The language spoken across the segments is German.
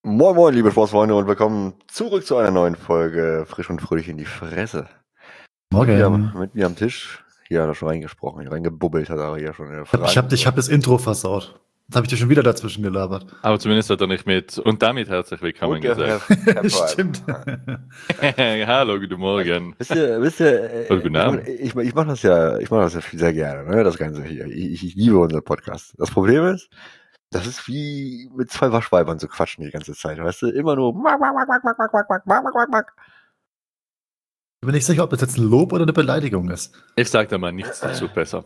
Moin moin, liebe Sportsfreunde, und willkommen zurück zu einer neuen Folge Frisch und Fröhlich in die Fresse. Morgen. Mit mir am Tisch, hier hat er schon reingesprochen, reingebubbelt hat er hier schon in der Frage. Ich hab das Intro versaut. Jetzt habe ich dir schon wieder dazwischen gelabert. Aber zumindest hat er nicht mit und damit herzlich willkommen gesagt. Stimmt. Hallo, guten Morgen. Wisst ihr, Guten Abend. ich mach das ja sehr gerne, ne, das Ganze hier. Ich liebe unseren Podcast. Das Problem ist, das ist wie mit zwei Waschweibern zu quatschen die ganze Zeit, weißt du? Immer nur Ich bin nicht sicher, ob das jetzt ein Lob oder eine Beleidigung ist. Ich sag da mal nichts dazu besser.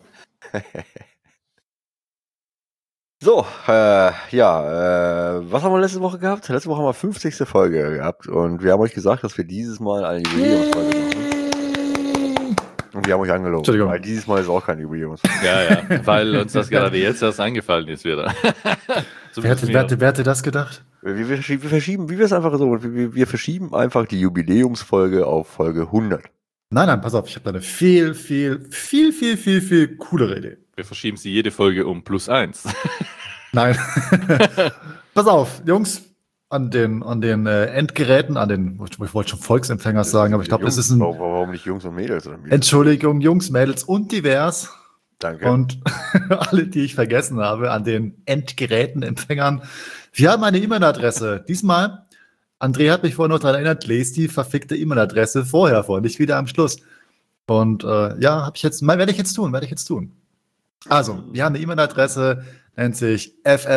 So, was haben wir letzte Woche gehabt? Letzte Woche haben wir 50. Folge gehabt und wir haben euch gesagt, dass wir dieses Mal eine Jubiläumsfolge machen. Und wir haben euch angelogen, Entschuldigung. weil dieses Mal ist auch keine Jubiläumsfolge. Ja, weil uns das gerade jetzt erst eingefallen ist wieder. Wer hätte das gedacht? Wir verschieben einfach die Jubiläumsfolge auf Folge 100. Nein, pass auf, ich habe da eine viel coolere Idee. Wir verschieben sie jede Folge um +1. Nein. Pass auf, Jungs, an den Endgeräten, ich wollte schon Volksempfänger sagen, aber ich glaube, das ist ein... Warum nicht Jungs und Mädels? Oder Entschuldigung, Jungs, Mädels und divers. Danke. Und alle, die ich vergessen habe, an den Endgeräten, Empfängern. Wir haben eine E-Mail-Adresse. Diesmal, André hat mich vorhin noch daran erinnert, lest die verfickte E-Mail-Adresse vorher vor, nicht wieder am Schluss. Und werde ich jetzt tun. Also, wir haben eine E-Mail-Adresse, nennt sich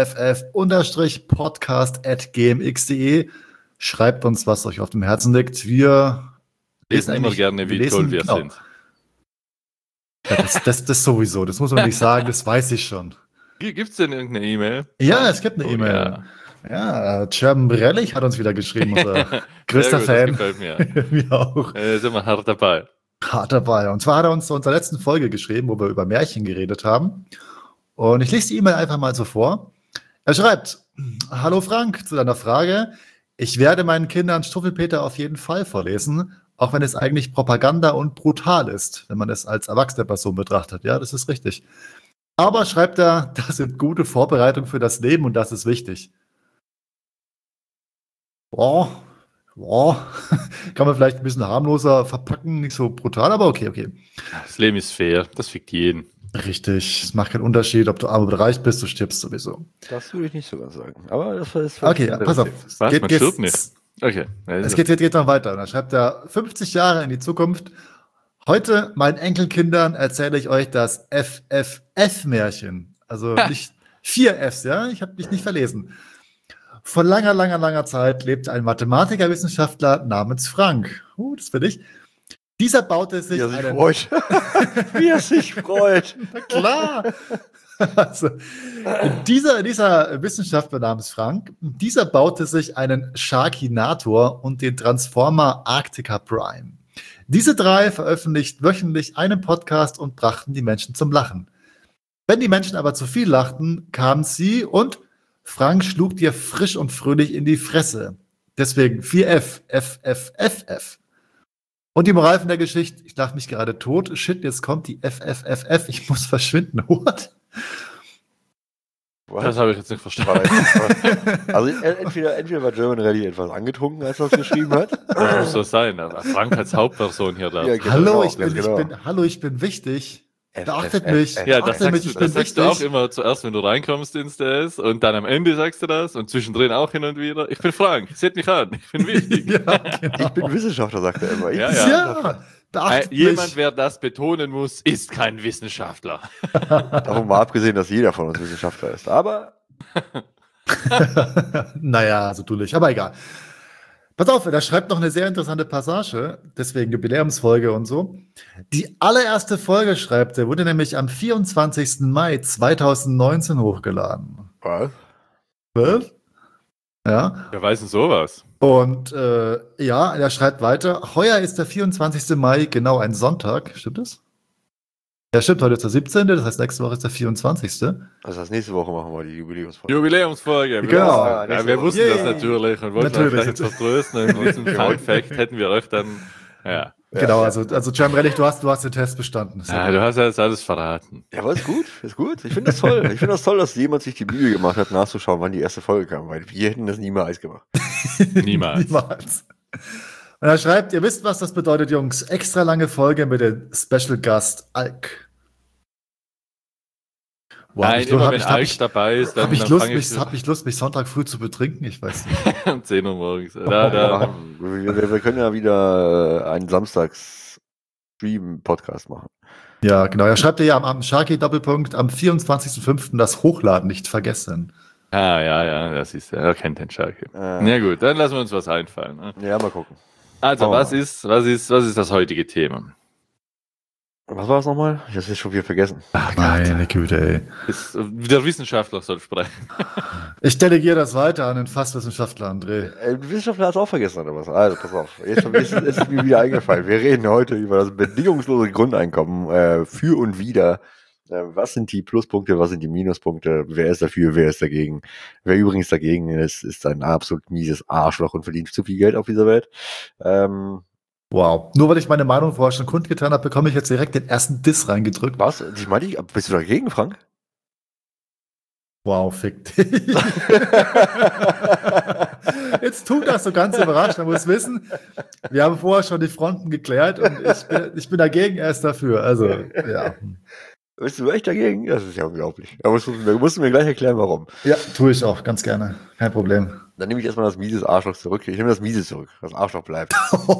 fff-podcast@gmx.de. Schreibt uns, was euch auf dem Herzen liegt. Wir lesen immer gerne, wie toll wir sind. Ja, das sowieso, das muss man nicht sagen, das weiß ich schon. Gibt's denn irgendeine E-Mail? Ja, es gibt eine E-Mail. Ja, Gerben Brellich hat uns wieder geschrieben, unser größter Fan. Das gefällt mir. Wir auch. Sind wir hart dabei. Hart dabei. Und zwar hat er uns zu unserer letzten Folge geschrieben, wo wir über Märchen geredet haben. Und ich lese die E-Mail einfach mal so vor. Er schreibt: Hallo Frank, zu deiner Frage. Ich werde meinen Kindern Stuffelpeter auf jeden Fall vorlesen, auch wenn es eigentlich Propaganda und brutal ist, wenn man es als erwachsene Person betrachtet. Ja, das ist richtig. Aber, schreibt er, das sind gute Vorbereitungen für das Leben und das ist wichtig. Kann man vielleicht ein bisschen harmloser verpacken, nicht so brutal, aber okay. Das Leben ist fair, das fickt jeden. Richtig, es macht keinen Unterschied, ob du arm oder reich bist, du stirbst sowieso. Das würde ich nicht so ganz sagen. Aber das ist okay, pass auf. Was? Man stirbt nicht. Okay. Es geht noch weiter. Da schreibt er 50 Jahre in die Zukunft. Heute, meinen Enkelkindern, erzähle ich euch das FFF-Märchen. Also nicht 4 Fs, ja? Ich habe mich nicht verlesen. Vor langer Zeit lebte ein Mathematiker-Wissenschaftler namens Frank. Das bin ich. Dieser baute sich Wie er sich freut. Na klar. Also, dieser Wissenschaftler namens Frank, dieser baute sich einen Sharkinator und den Transformer Arctica Prime. Diese 3 veröffentlichten wöchentlich einen Podcast und brachten die Menschen zum Lachen. Wenn die Menschen aber zu viel lachten, kamen sie und Frank schlug dir frisch und fröhlich in die Fresse. Deswegen 4F, FFFF. Und die Moral von der Geschichte, ich lache mich gerade tot. Shit, jetzt kommt die FFFF, ich muss verschwinden. What? Das habe ich jetzt nicht verstanden. Also entweder war German Rally etwas angetrunken, als er es geschrieben hat. Das muss so sein. Aber Frank als Hauptperson hier da. Ja, genau, Hallo, ich bin wichtig. Beachtet mich. Ja, das sagst du auch immer zuerst, wenn du reinkommst ins DS und dann am Ende sagst du das und zwischendrin auch hin und wieder. Ich bin Frank, seht mich an, ich bin wichtig. Ja, genau. Ich bin Wissenschaftler, sagt er immer. Ja, jemand, wer das betonen muss, ist kein Wissenschaftler. Davon mal abgesehen, dass jeder von uns Wissenschaftler ist. Aber naja, so tue ich. Aber egal. Pass auf, da schreibt noch eine sehr interessante Passage, deswegen Jubiläumsfolge und so. Die allererste Folge, schreibt er, wurde nämlich am 24. Mai 2019 hochgeladen. Was? Ja. Wer weiß denn sowas? Und er schreibt weiter, heuer ist der 24. Mai genau ein Sonntag, stimmt das? Ja, stimmt, heute ist der 17., das heißt, nächste Woche ist der 24. Also nächste Woche machen wir die Jubiläumsfolge. Jubiläumsfolge. Genau. Ja, wir wussten das natürlich und wollten euch vielleicht vertrösten. Und mit diesem Fun-Fact hätten wir euch dann Ja. Genau, also Gianrelli, du hast den Test bestanden. Ja, du hast ja jetzt alles verraten. Ja, aber ist gut. Ich finde das toll. Ich finde das toll, dass jemand sich die Mühe gemacht hat, nachzuschauen, wann die erste Folge kam, weil wir hätten das niemals gemacht. Niemals. Und er schreibt, ihr wisst, was das bedeutet, Jungs. Extra lange Folge mit dem Special Gast Alk. Wow, nein, immer wenn Alk dabei ist, dann habe ich Lust, mich Sonntag früh zu betrinken? Ich weiß nicht. Um 10 Uhr morgens. Wir können ja wieder einen Samstags-Stream-Podcast machen. Ja, genau. Er schreibt ja am Sharky-Doppelpunkt am 24.05. das Hochladen nicht vergessen. Ja, das ist, er kennt den Sharky. Na gut, dann lassen wir uns was einfallen. Ne? Ja, mal gucken. Also, was ist das heutige Thema? Was war es nochmal? Ich habe es jetzt schon wieder vergessen. Ach, meine Güte, ey. Der Wissenschaftler soll sprechen. Ich delegiere das weiter an den Fachwissenschaftler, André. Der Wissenschaftler hat es auch vergessen, oder was? Also, pass auf. Jetzt ist mir wieder eingefallen. Wir reden heute über das bedingungslose Grundeinkommen für und wider. Was sind die Pluspunkte, was sind die Minuspunkte? Wer ist dafür, wer ist dagegen? Wer übrigens dagegen ist ein absolut mieses Arschloch und verdient zu viel Geld auf dieser Welt. Wow. Nur weil ich meine Meinung vorher schon kundgetan habe, bekomme ich jetzt direkt den ersten Diss reingedrückt. Was? Ich meine, bist du dagegen, Frank? Wow, fick dich. Jetzt tut das so ganz überrascht. Man muss wissen, wir haben vorher schon die Fronten geklärt und ich bin dagegen, er ist dafür. Also, ja. Bist du echt dagegen? Das ist ja unglaublich. Da musst du mir gleich erklären, warum. Ja, tue ich auch, ganz gerne. Kein Problem. Dann nehme ich erstmal das mieses Arschloch zurück. Ich nehme das miese zurück. Das Arschloch bleibt.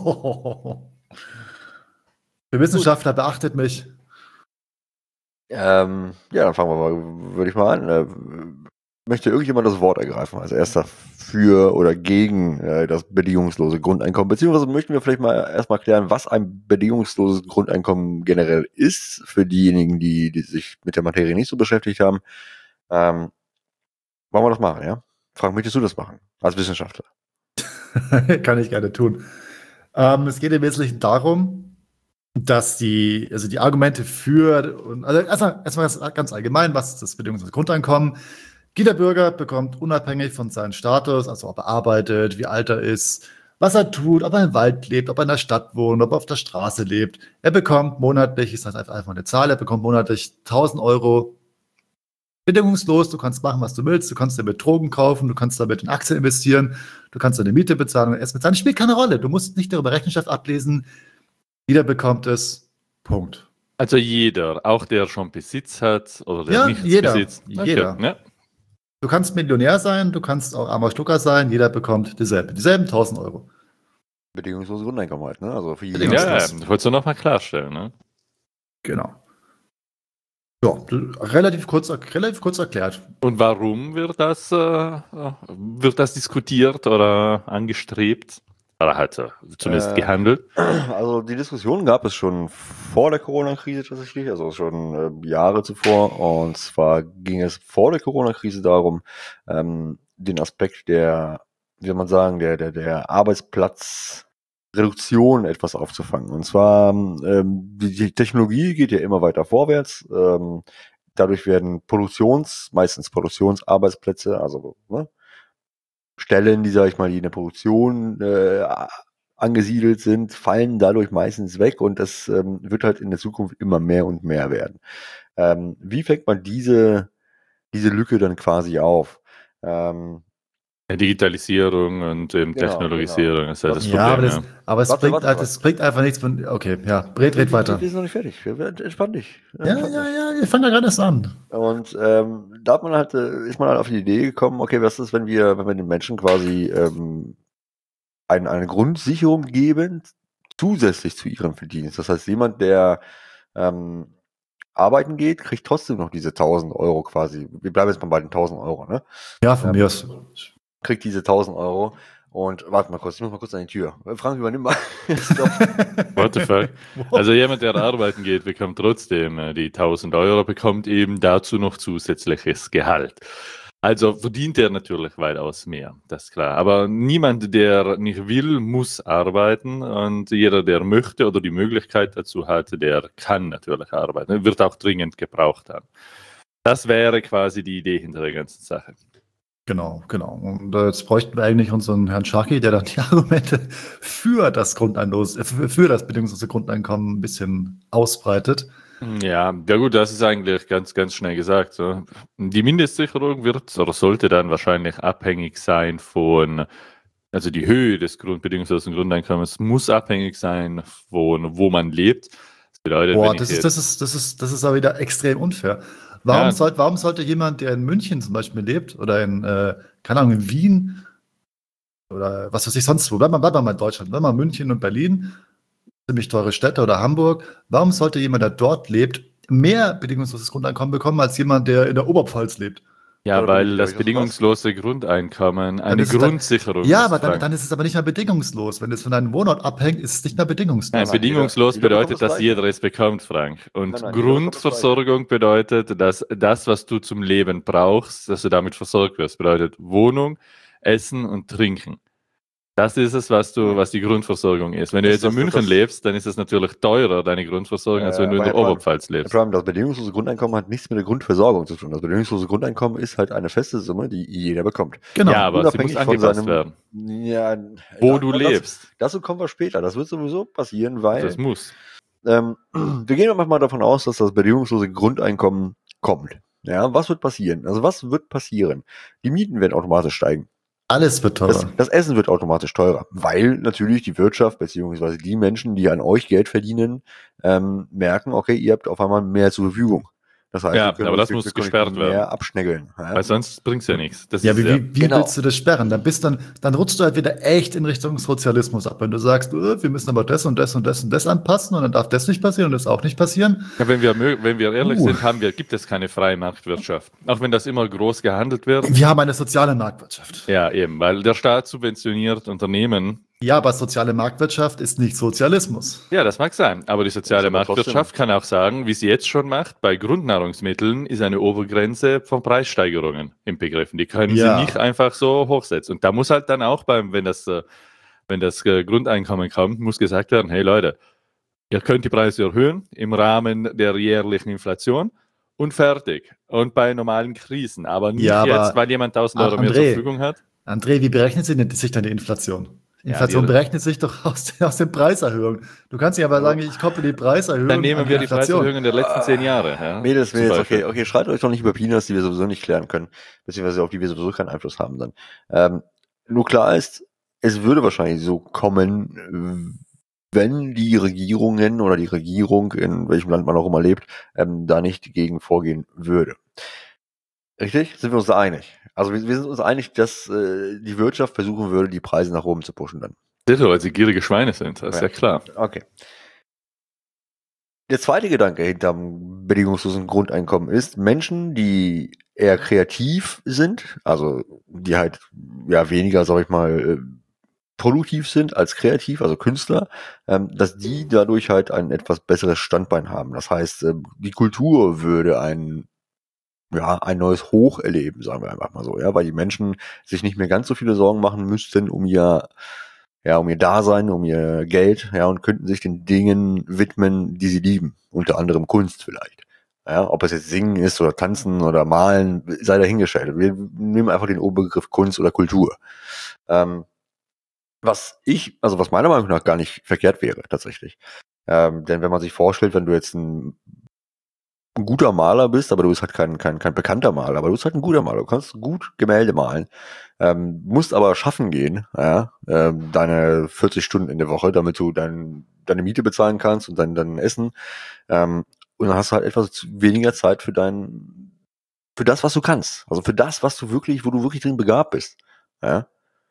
Der Wissenschaftler beachtet mich. Ja, dann fangen wir mal, würde ich mal an. Möchte irgendjemand das Wort ergreifen? Als erster für oder gegen das bedingungslose Grundeinkommen? Beziehungsweise möchten wir vielleicht mal erstmal klären, was ein bedingungsloses Grundeinkommen generell ist, für diejenigen, die sich mit der Materie nicht so beschäftigt haben. Wollen wir das machen, ja? Frank, möchtest du das machen? Als Wissenschaftler? Kann ich gerne tun. Es geht im Wesentlichen darum, dass die Argumente für, also erstmal ganz allgemein, was ist das bedingungslose Grundeinkommen? Jeder Bürger bekommt unabhängig von seinem Status, also ob er arbeitet, wie alt er ist, was er tut, ob er im Wald lebt, ob er in der Stadt wohnt, ob er auf der Straße lebt. Er bekommt monatlich, ich sage einfach eine Zahl, er bekommt monatlich 1.000 Euro bedingungslos. Du kannst machen, was du willst. Du kannst damit Drogen kaufen, du kannst damit in Aktien investieren, du kannst deine Miete bezahlen und Essen bezahlen. Spielt keine Rolle. Du musst nicht darüber Rechenschaft ablesen. Jeder bekommt es. Punkt. Also jeder, auch der schon Besitz hat oder der nichts besitzt. Okay. Jeder. Ja. Du kannst Millionär sein, du kannst auch armer Schlucker sein, jeder bekommt dieselben 1.000 Euro. Bedingungsloses Grundeinkommen halt, ne? Also für jeden. Ja, das wolltest du nochmal klarstellen, ne? Genau. Ja, relativ kurz erklärt. Und warum wird das diskutiert oder angestrebt? Oder halt zumindest gehandelt? Also die Diskussion gab es schon vor der Corona-Krise tatsächlich, also schon Jahre zuvor. Und zwar ging es vor der Corona-Krise darum, den Aspekt der Arbeitsplatzreduktion etwas aufzufangen. Und zwar, die Technologie geht ja immer weiter vorwärts. Dadurch werden meistens Produktionsarbeitsplätze, also Stellen, die, sag ich mal, die in der Produktion angesiedelt sind, fallen dadurch meistens weg und das wird halt in der Zukunft immer mehr und mehr werden. Wie fängt man diese Lücke dann quasi auf? Digitalisierung und Technologisierung ist halt das Problem. Ja, aber es bringt einfach nichts von. Okay, ja, red weiter. Wir sind noch nicht fertig. Entspann dich. Ja, wir fangen ja gerade erst an. Und da ist man halt auf die Idee gekommen, okay, was ist, wenn wir den Menschen quasi eine Grundsicherung geben, zusätzlich zu ihrem Verdienst. Das heißt, jemand, der arbeiten geht, kriegt trotzdem noch diese 1.000 Euro quasi. Wir bleiben jetzt mal bei den 1.000 Euro, ne? Ja, von mir aus. Kriegt diese 1.000 Euro und warte mal kurz, ich muss mal kurz an die Tür. Frank, übernimm mal. What the fuck? Also jemand, der arbeiten geht, bekommt trotzdem die 1.000 Euro, bekommt eben dazu noch zusätzliches Gehalt. Also verdient er natürlich weitaus mehr, das ist klar. Aber niemand, der nicht will, muss arbeiten und jeder, der möchte oder die Möglichkeit dazu hat, der kann natürlich arbeiten. Wird auch dringend gebraucht haben. Das wäre quasi die Idee hinter der ganzen Sache. Genau. Und jetzt bräuchten wir eigentlich unseren Herrn Sharkey, der dann die Argumente für das für das bedingungslose Grundeinkommen ein bisschen ausbreitet. Ja, gut, das ist eigentlich ganz, ganz schnell gesagt. So. Die Mindestsicherung wird oder sollte dann wahrscheinlich abhängig sein also die Höhe des bedingungslosen Grundeinkommens muss abhängig sein von wo man lebt. Das bedeutet, Boah, das ist aber wieder extrem unfair. Warum sollte jemand, der in München zum Beispiel lebt oder keine Ahnung, in Wien oder was weiß ich sonst wo, bleib mal in Deutschland, bleib mal in München und Berlin, ziemlich teure Städte oder Hamburg, warum sollte jemand, der dort lebt, mehr bedingungsloses Grundeinkommen bekommen als jemand, der in der Oberpfalz lebt? Ja, weil das bedingungslose Grundeinkommen eine Grundsicherung ist. Ja, aber dann ist es aber nicht mehr bedingungslos. Wenn es von deinem Wohnort abhängt, ist es nicht mehr bedingungslos. Nein, bedingungslos bedeutet, dass jeder es bekommt, Frank. Und Grundversorgung bedeutet, dass das, was du zum Leben brauchst, dass du damit versorgt wirst, bedeutet Wohnung, Essen und Trinken. Das ist es, was die Grundversorgung ist. Wenn du jetzt in München lebst, dann ist es natürlich teurer, deine Grundversorgung, als wenn du in der Oberpfalz lebst. Das bedingungslose Grundeinkommen hat nichts mit der Grundversorgung zu tun. Das bedingungslose Grundeinkommen ist halt eine feste Summe, die jeder bekommt. Genau. Ja, aber sie muss angepasst werden. Ja, wo du lebst. Dazu kommen wir später. Das wird sowieso passieren, weil... Das muss. Wir gehen mal davon aus, dass das bedingungslose Grundeinkommen kommt. Ja, was wird passieren? Also was wird passieren? Die Mieten werden automatisch steigen. Alles wird teurer. Das Essen wird automatisch teurer, weil natürlich die Wirtschaft beziehungsweise die Menschen, die an euch Geld verdienen, merken, okay, ihr habt auf einmal mehr zur Verfügung. Das heißt, ja, aber das muss gesperrt werden. Mehr abschnägeln. Ja? Weil sonst bringt es ja nichts. Wie willst du das sperren? Dann rutschst du halt wieder echt in Richtung Sozialismus ab. Wenn du sagst, wir müssen aber das und das und das und das anpassen und dann darf das nicht passieren und das auch nicht passieren. Ja, wenn wir ehrlich sind, gibt es keine freie Marktwirtschaft. Auch wenn das immer groß gehandelt wird. Wir haben eine soziale Marktwirtschaft. Ja, eben, weil der Staat subventioniert Unternehmen. Ja, aber soziale Marktwirtschaft ist nicht Sozialismus. Ja, das mag sein. Aber die soziale Marktwirtschaft kann auch sagen, wie sie jetzt schon macht, bei Grundnahrungsmitteln ist eine Obergrenze von Preissteigerungen inbegriffen. Die können sie nicht einfach so hochsetzen. Und da muss halt dann auch wenn das Grundeinkommen kommt, muss gesagt werden, hey Leute, ihr könnt die Preise erhöhen im Rahmen der jährlichen Inflation und fertig. Und bei normalen Krisen. Aber nicht jetzt, weil jemand 1.000 Euro mehr zur Verfügung hat. André, wie berechnet sich denn die Inflation? Inflation berechnet sich doch aus den Preiserhöhungen. Du kannst nicht aber sagen, ich kopple die Preiserhöhung. Dann nehmen wir die Preiserhöhungen der letzten 10 Jahre. Ja, Mädels, okay, schreit euch doch nicht über Peanuts, die wir sowieso nicht klären können, beziehungsweise auf die wir sowieso keinen Einfluss haben dann. Nur klar ist, es würde wahrscheinlich so kommen, wenn die Regierungen oder die Regierung, in welchem Land man auch immer lebt, da nicht gegen vorgehen würde. Richtig? Sind wir uns da einig? Also wir sind uns einig, dass die Wirtschaft versuchen würde, die Preise nach oben zu pushen dann. Sicher, weil sie gierige Schweine sind, das ist ja klar. Okay. Der zweite Gedanke hinterm bedingungslosen Grundeinkommen ist, Menschen, die eher kreativ sind, also die halt weniger, sag ich mal, produktiv sind als kreativ, also Künstler, dass die dadurch halt ein etwas besseres Standbein haben. Das heißt, die Kultur würde ein neues Hoch erleben, sagen wir einfach mal so, weil die Menschen sich nicht mehr ganz so viele Sorgen machen müssten um ihr Dasein, um ihr Geld, und könnten sich den Dingen widmen, die sie lieben, unter anderem Kunst vielleicht. Ja, ob es jetzt Singen ist oder Tanzen oder Malen, sei dahingestellt. Wir nehmen einfach den Oberbegriff Kunst oder Kultur. Was meiner Meinung nach gar nicht verkehrt wäre, tatsächlich. Denn wenn man sich vorstellt, wenn du jetzt ein guter Maler bist, aber du bist halt kein bekannter Maler, aber du bist halt ein guter Maler, du kannst gut Gemälde malen, musst aber schaffen gehen, deine 40 Stunden in der Woche, damit du deine Miete bezahlen kannst und dein Essen, und dann hast du halt etwas weniger Zeit für das, was du kannst, also für das, wo du wirklich drin begabt bist, ja.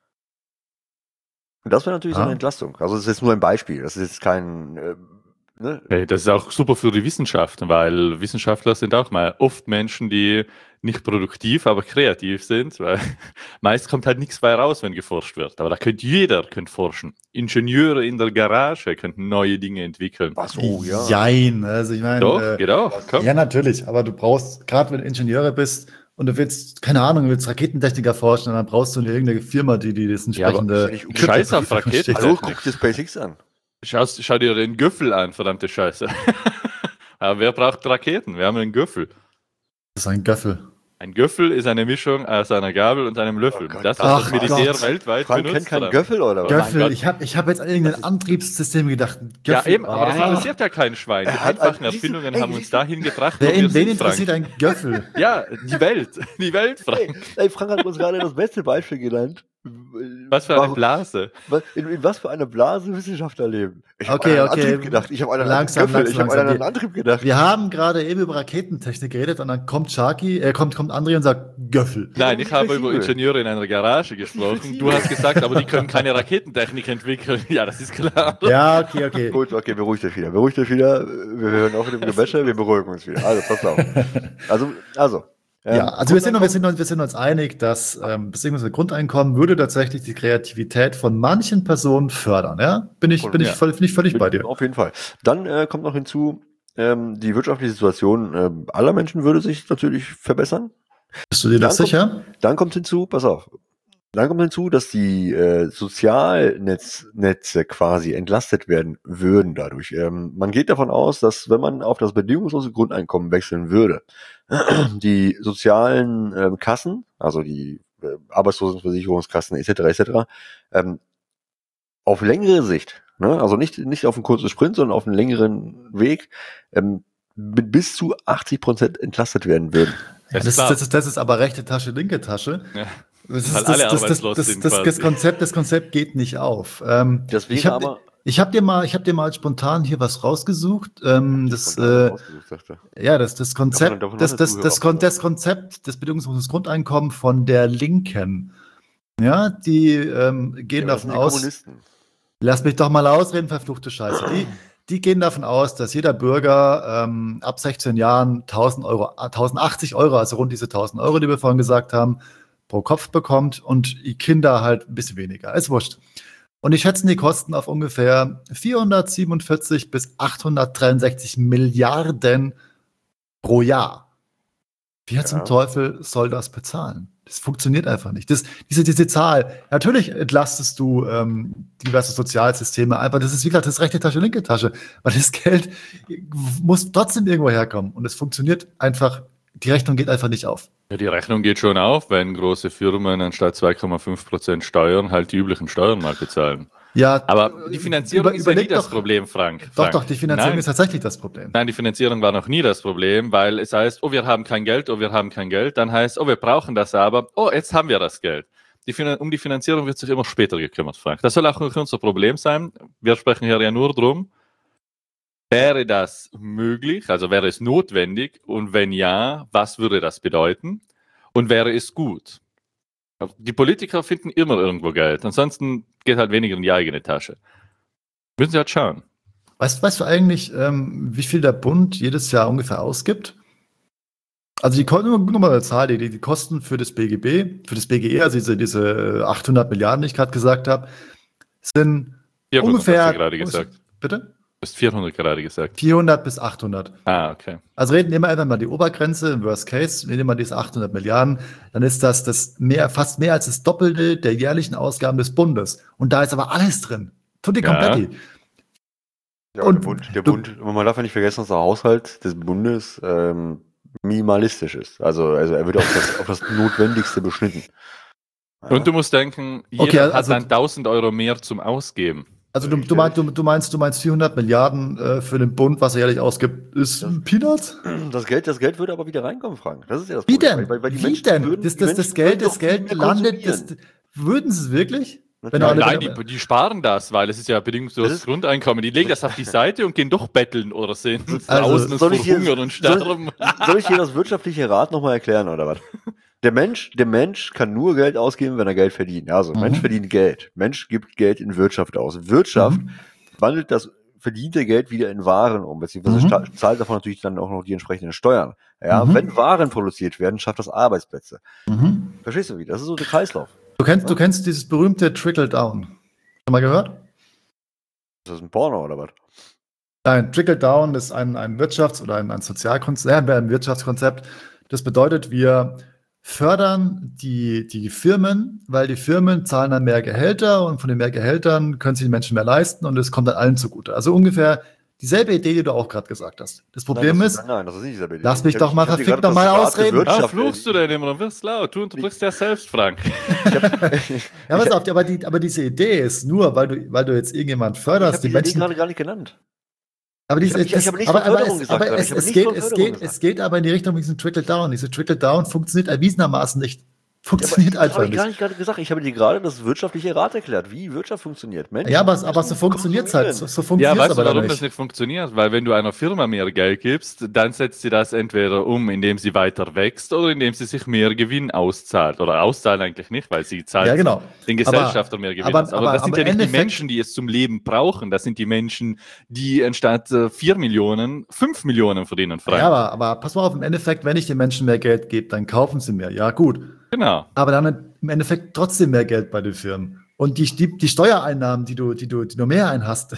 Und das wäre natürlich so eine Entlastung. Also das ist jetzt nur ein Beispiel, das ist jetzt kein Hey, das ist auch super für die Wissenschaft, weil Wissenschaftler sind auch mal oft Menschen, die nicht produktiv, aber kreativ sind, weil meist kommt halt nichts bei raus, wenn geforscht wird. Aber da jeder forschen. Ingenieure in der Garage könnten neue Dinge entwickeln. Was? Oh, ja. Jein, also ich meine... Doch, geht auch. Komm. Ja, natürlich, aber du brauchst, gerade wenn du Ingenieure bist und du willst, keine Ahnung, du willst Raketentechniker forschen, dann brauchst du irgendeine Firma, die das entsprechende... Ja, Scheiß auf Raketen. Also guck dir SpaceX an. Schau dir den Göffel an, verdammte Scheiße. Aber wer braucht Raketen? Wir haben einen Göffel. Das ist ein Göffel. Ein Göffel ist eine Mischung aus einer Gabel und einem Löffel. Oh Gott. Das, was das Ach Militär Gott. weltweit Frank benutzt. kennt keinen oder? Göffel, oder was? Mein Göffel, Gott. ich hab jetzt an irgendein Antriebssystem gedacht. Ja, Göffel. eben, aber das Ah. interessiert ja kein Schwein. Die Er hat einfachen ein- siehst du, Erfindungen ey, haben uns siehst du, dahin gebracht, wo wir Wen sind, interessiert Frank. ein Göffel? Ja, die Welt. Die Welt, Frank. Ey, Frank hat uns gerade das beste Beispiel genannt. Was für eine Blase. In was für eine Blase Wissenschaftler leben. Ich habe Okay, an einen okay. Antrieb gedacht. Ich habe an einen Langsam, Göffel. Ich habe langsam, an einen langsam. Antrieb gedacht. Wir haben gerade eben über Raketentechnik geredet und dann kommt kommt André und sagt Göffel. Nein, ich habe über flexibel. Ingenieure in einer Garage gesprochen. flexibel. Du hast gesagt, aber die können keine Raketentechnik entwickeln. Ja, das ist klar. Ja, okay. Gut, okay, beruhigt euch wieder. Wir hören auf mit dem Gebäsche, wir beruhigen uns wieder. Also, pass auf. Also. Ja, also wir sind uns einig, dass beziehungsweise Grundeinkommen würde tatsächlich die Kreativität von manchen Personen fördern. Ja, bin ich völlig bei dir. Auf jeden Fall. Dann kommt noch hinzu, die wirtschaftliche Situation aller Menschen würde sich natürlich verbessern. Bist du dir das Dann sicher? Dann kommt hinzu, pass auf, dass die Sozialnetze quasi entlastet werden würden dadurch. Man geht davon aus, dass wenn man auf das bedingungslose Grundeinkommen wechseln würde, die sozialen Kassen, also die Arbeitslosenversicherungskassen etc., auf längere Sicht, ne, also nicht auf einen kurzen Sprint, sondern auf einen längeren Weg, mit bis zu 80% entlastet werden würden. Das ist klar. Das ist aber rechte Tasche, linke Tasche. Ja. Das, Weil alle arbeitslos sind quasi. Das Konzept geht nicht auf. Deswegen ich hab dir mal spontan hier was rausgesucht. Das Konzept, das Konzept des bedingungslosen Grundeinkommens von der Linken. Ja, die gehen davon aus. Kommunisten. Lass mich doch mal ausreden, verfluchte Scheiße. Die gehen davon aus, dass jeder Bürger ab 16 Jahren 1080 Euro, also rund diese 1000 Euro, die wir vorhin gesagt haben, pro Kopf bekommt und die Kinder halt ein bisschen weniger. Ist wurscht. Und die schätzen die Kosten auf ungefähr 447 bis 863 Milliarden pro Jahr. Wer zum Teufel soll das bezahlen? Das funktioniert einfach nicht. Diese Zahl, natürlich entlastest du diverse Sozialsysteme, aber das ist, wie gesagt, das ist rechte Tasche, linke Tasche, weil das Geld muss trotzdem irgendwo herkommen und es funktioniert einfach, die Rechnung geht einfach nicht auf. Ja, die Rechnung geht schon auf, wenn große Firmen anstatt 2,5% Steuern halt die üblichen Steuern mal bezahlen. Ja, aber die Finanzierung ist ja nie das Problem, Frank. Doch, die Finanzierung ist tatsächlich das Problem. Nein, die Finanzierung war noch nie das Problem, weil es heißt, oh, wir haben kein Geld, dann heißt, oh, wir brauchen das aber, oh, jetzt haben wir das Geld. Um die Finanzierung wird sich immer später gekümmert, Frank. Das soll auch nicht unser Problem sein. Wir sprechen hier ja nur drum, wäre das möglich, also wäre es notwendig und wenn ja, was würde das bedeuten und wäre es gut? Die Politiker finden immer irgendwo Geld, ansonsten geht halt weniger in die eigene Tasche. Müssen sie halt schauen. Weißt du eigentlich, wie viel der Bund jedes Jahr ungefähr ausgibt? Also nur mal eine Zahl, die Kosten für das BGE, also diese 800 Milliarden, die ich gerade gesagt habe, sind 400 ungefähr. Hast du gerade gesagt. Bitte? Du hast 400 gerade gesagt. 400 bis 800. Ah, okay. Also nehmen wir einfach mal die Obergrenze, im Worst Case, nehmen wir diese 800 Milliarden, dann ist das fast mehr als das Doppelte der jährlichen Ausgaben des Bundes. Und da ist aber alles drin. Tutti completi. Ja, und der Bund, man darf ja nicht vergessen, dass der Haushalt des Bundes minimalistisch ist. Also er wird auf das Notwendigste beschnitten. Ja. Und du musst denken, jeder hat dann 1000 Euro mehr zum Ausgeben. Also du meinst 400 Milliarden für den Bund, was er jährlich ausgibt, ist Peanuts? Das Geld würde aber wieder reinkommen, Frank. Das ist ja das Wie Problem. denn? Weil die Wie Menschen denn? Das Geld landet, würden sie es wirklich? Nein, die sparen das, weil es ist ja bedingungsloses Grundeinkommen. Die legen das auf die Seite und gehen doch betteln oder sind draußen und verhungern und sterben. Soll ich dir das wirtschaftliche Rad nochmal erklären oder was? Der Mensch kann nur Geld ausgeben, wenn er Geld verdient. Also Mensch verdient Geld. Mensch gibt Geld in Wirtschaft aus. Wirtschaft wandelt das verdiente Geld wieder in Waren um, beziehungsweise zahlt davon natürlich dann auch noch die entsprechenden Steuern. Ja, wenn Waren produziert werden, schafft das Arbeitsplätze. Verstehst du wie? Das ist so der Kreislauf. Du kennst dieses berühmte Trickle-Down. Schon mal gehört? Ist das ein Porno oder was? Nein, Trickle-Down ist ein Wirtschafts- oder ein Sozialkonzept, ein Wirtschaftskonzept. Das bedeutet, wir fördern die Firmen, weil die Firmen zahlen dann mehr Gehälter und von den mehr Gehältern können sich die Menschen mehr leisten und es kommt dann allen zugute. Also ungefähr dieselbe Idee, die du auch gerade gesagt hast. Das Problem ist, nein, das ist nicht dieselbe Idee. lass mich doch mal verfickt nochmal ausreden. Ah, fluchst du denn immer und wirst laut? Du unterbrichst ja selbst, Frank. Ja, pass auf, aber diese Idee ist nur, weil du jetzt irgendjemand förderst, die Menschen gerade gar nicht genannt. Aber ich habe nicht von Förderung gesagt. Es geht aber in die Richtung diesen Trickle-Down. Diese Trickle-Down funktioniert erwiesenermaßen nicht. Funktioniert einfach nicht. Das habe ich gar nicht gerade gesagt. Ich habe dir gerade das wirtschaftliche Rat erklärt, wie Wirtschaft funktioniert. Menschen, ja, aber so funktioniert es halt. So funktioniert ja, weißt aber du, warum das nicht funktioniert? Weil wenn du einer Firma mehr Geld gibst, dann setzt sie das entweder um, indem sie weiter wächst oder indem sie sich mehr Gewinn auszahlt. Oder auszahlen eigentlich nicht, weil sie zahlt den Gesellschaftern mehr Gewinn. Aber das sind ja nicht die Menschen, die es zum Leben brauchen. Das sind die Menschen, die anstatt 4 Millionen, 5 Millionen verdienen. Ja, aber pass mal auf, im Endeffekt, wenn ich den Menschen mehr Geld gebe, dann kaufen sie mehr. Ja, gut. Genau. Aber dann im Endeffekt trotzdem mehr Geld bei den Firmen. Und die Steuereinnahmen, die du mehr einhast,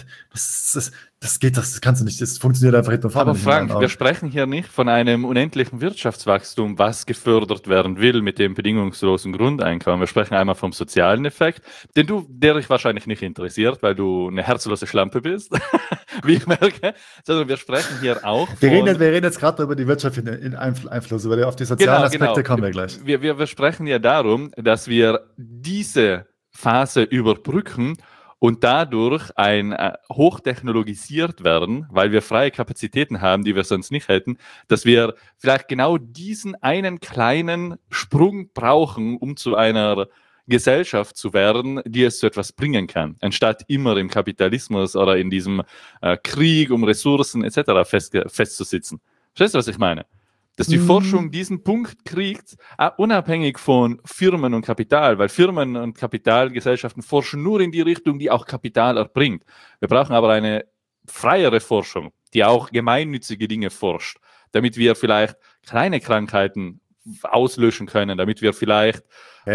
das kannst du nicht, das funktioniert einfach nicht. Aber Frank, wir sprechen hier nicht von einem unendlichen Wirtschaftswachstum, was gefördert werden will mit dem bedingungslosen Grundeinkommen. Wir sprechen einmal vom sozialen Effekt, der dich wahrscheinlich nicht interessiert, weil du eine herzlose Schlampe bist, wie ich merke, sondern wir sprechen hier auch von... Wir reden jetzt gerade über die Wirtschaft in Einfluss, weil auf die sozialen Aspekte kommen wir gleich. Wir sprechen ja darum, dass wir diese Phase überbrücken und dadurch hochtechnologisiert werden, weil wir freie Kapazitäten haben, die wir sonst nicht hätten, dass wir vielleicht genau diesen einen kleinen Sprung brauchen, um zu einer Gesellschaft zu werden, die es zu etwas bringen kann, anstatt immer im Kapitalismus oder in diesem Krieg um Ressourcen etc. festzusitzen. Verstehst du, was ich meine? Dass die Forschung diesen Punkt kriegt, unabhängig von Firmen und Kapital, weil Firmen und Kapitalgesellschaften forschen nur in die Richtung, die auch Kapital erbringt. Wir brauchen aber eine freiere Forschung, die auch gemeinnützige Dinge forscht, damit wir vielleicht kleine Krankheiten auslöschen können, damit wir vielleicht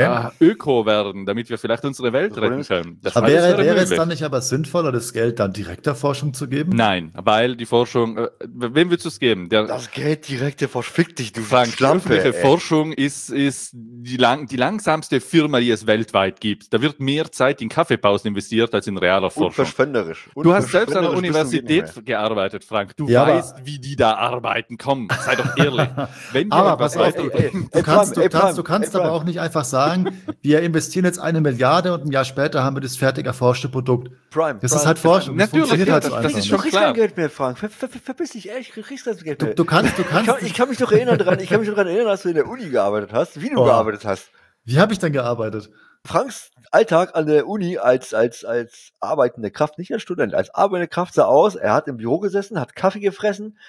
Öko werden, damit wir vielleicht unsere Welt retten können. Aber wäre es dann nicht aber sinnvoller, das Geld dann direkt der Forschung zu geben? Nein, weil die Forschung, wem willst du es geben? Das Geld direkt der Forschung, fick dich, du Frank, öffentliche Forschung ist die langsamste Firma, die es weltweit gibt. Da wird mehr Zeit in Kaffeepausen investiert als in realer Forschung. Verschwenderisch. Du hast selbst an der Universität gearbeitet, Frank. Du weißt, wie die da arbeiten. Komm, sei doch ehrlich. Aber pass auf, du kannst aber auch nicht einfach sagen, wir investieren jetzt 1 Milliarde und ein Jahr später haben wir das fertig erforschte Produkt. Das ist halt Forschung. Das funktioniert halt so einfach. Das ist schon klar. Kein Geld mehr, Frank. Verpiss dich, ehrlich, du kriegst das Geld mehr. Ich kann mich doch erinnern daran, dass du in der Uni gearbeitet hast, wie du gearbeitet hast. Wie habe ich denn gearbeitet? Franks Alltag an der Uni als arbeitende Kraft, nicht als Student, als arbeitende Kraft sah aus, er hat im Büro gesessen, hat Kaffee gesoffen,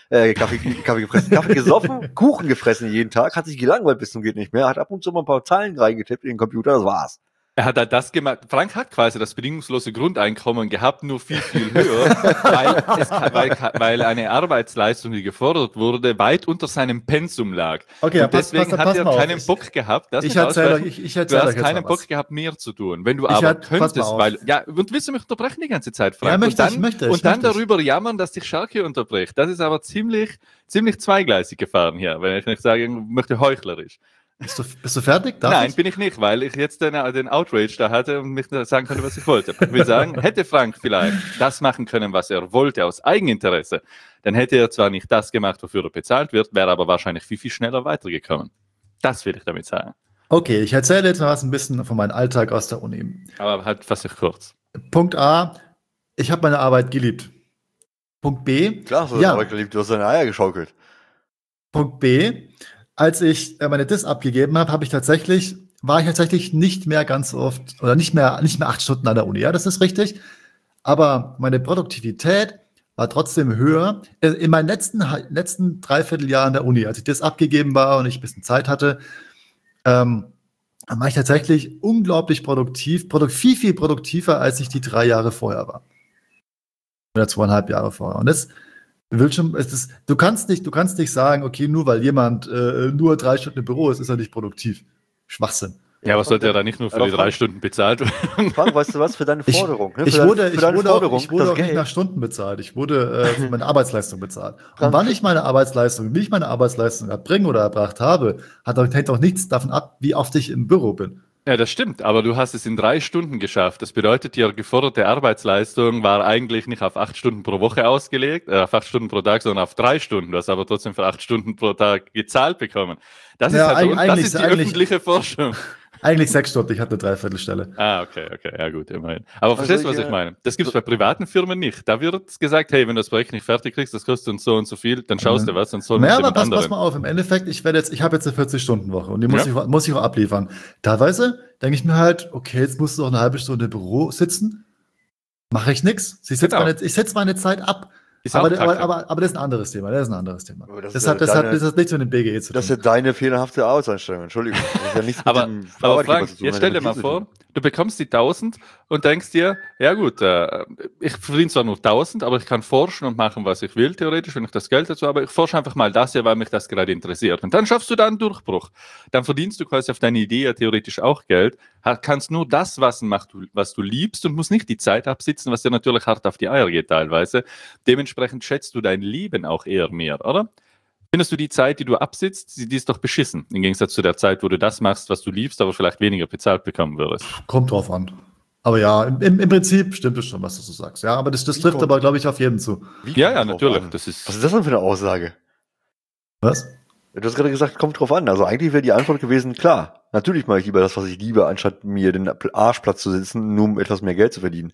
Kuchen gefressen jeden Tag, hat sich gelangweilt bis zum geht nicht mehr, hat ab und zu mal ein paar Zahlen reingetippt in den Computer, das war's. Er hat halt das gemacht. Frank hat quasi das bedingungslose Grundeinkommen gehabt, nur viel, viel höher, weil eine Arbeitsleistung, die gefordert wurde, weit unter seinem Pensum lag. Okay, und deswegen hat er keinen Bock gehabt, du hast keinen Bock gehabt, mehr zu tun. Wenn du aber könntest, und willst du mich unterbrechen die ganze Zeit, Frank? Ja, und dann darüber jammern, dass dich Schalke unterbricht. Das ist aber ziemlich zweigleisig gefahren hier, wenn ich nicht sagen möchte, heuchlerisch. Bist du fertig? Nein, bin ich nicht, weil ich jetzt den Outrage da hatte und mich sagen konnte, was ich wollte. Ich will sagen, hätte Frank vielleicht das machen können, was er wollte, aus Eigeninteresse, dann hätte er zwar nicht das gemacht, wofür er bezahlt wird, wäre aber wahrscheinlich viel, viel schneller weitergekommen. Das will ich damit sagen. Okay, ich erzähle jetzt mal was ein bisschen von meinem Alltag aus der Uni. Aber halt fast kurz. Punkt A, ich habe meine Arbeit geliebt. Punkt B. Klar, hast du deine Arbeit geliebt, du hast deine Eier geschaukelt. Punkt B, als ich meine Diss abgegeben habe, war ich tatsächlich nicht mehr ganz oft oder nicht mehr 8 Stunden an der Uni. Ja, das ist richtig. Aber meine Produktivität war trotzdem höher. In meinen letzten Dreivierteljahren der Uni, als ich das abgegeben war und ich ein bisschen Zeit hatte, war ich tatsächlich unglaublich produktiv, viel produktiver, als ich die 3 Jahre vorher war. Oder 2,5 Jahre vorher. Und das du kannst nicht sagen, okay, nur weil jemand nur 3 Stunden im Büro ist, ist er nicht produktiv. Schwachsinn. Ja, aber sollte er da nicht nur für die 3 Stunden bezahlt werden? Frank, weißt du was, für deine Forderung? Ich wurde auch nicht nach Stunden bezahlt. Ich wurde für meine Arbeitsleistung bezahlt. Und wann ich meine Arbeitsleistung erbringe oder erbracht habe, hängt auch nichts davon ab, wie oft ich im Büro bin. Ja, das stimmt, aber du hast es in 3 Stunden geschafft. Das bedeutet, die geforderte Arbeitsleistung war eigentlich nicht auf 8 Stunden pro Woche ausgelegt, auf 8 Stunden pro Tag, sondern auf 3 Stunden. Du hast aber trotzdem für 8 Stunden pro Tag gezahlt bekommen. Das ist halt, das ist die öffentliche Forschung. Eigentlich 6 Stunden, ich hatte eine Dreiviertelstelle. Okay, ja gut, immerhin. Aber verstehst du, was ich meine? Das gibt es bei privaten Firmen nicht. Da wird gesagt, hey, wenn du das Projekt nicht fertig kriegst, das kostet uns so und so viel, dann schaust du was und so. Naja, aber pass mal auf, im Endeffekt, ich habe jetzt eine 40-Stunden-Woche und die muss ich auch abliefern. Teilweise denke ich mir halt, okay, jetzt musst du noch eine halbe Stunde im Büro sitzen, mache ich nichts. Ich setze meine Zeit ab. Aber das ist ein anderes Thema. Das hat nichts mit dem BGE zu tun. Das ist ja deine fehlerhafte Arbeitseinstellung. Entschuldigung. Das ist ja nichts mit dem aber Frank, jetzt stell dir mal vor, du bekommst die 1000 und denkst dir, ja gut, ich verdiene zwar nur 1000, aber ich kann forschen und machen, was ich will, theoretisch, wenn ich das Geld dazu habe. Ich forsche einfach mal das hier, weil mich das gerade interessiert. Und dann schaffst du da einen Durchbruch. Dann verdienst du quasi auf deine Idee ja theoretisch auch Geld, kannst nur das machen, was du liebst und musst nicht die Zeit absitzen, was dir natürlich hart auf die Eier geht teilweise. Dementsprechend schätzt du dein Leben auch eher mehr, oder? Findest du die Zeit, die du absitzt, die ist doch beschissen, im Gegensatz zu der Zeit, wo du das machst, was du liebst, aber vielleicht weniger bezahlt bekommen würdest? Kommt drauf an. Aber ja, im Prinzip stimmt es schon, was du so sagst. Ja, aber das trifft aber, glaube ich, auf jeden zu. Ja, natürlich. Was ist das denn für eine Aussage? Was? Du hast gerade gesagt, kommt drauf an. Also eigentlich wäre die Antwort gewesen, klar, natürlich mache ich lieber das, was ich liebe, anstatt mir den Arschplatz zu sitzen, nur um etwas mehr Geld zu verdienen.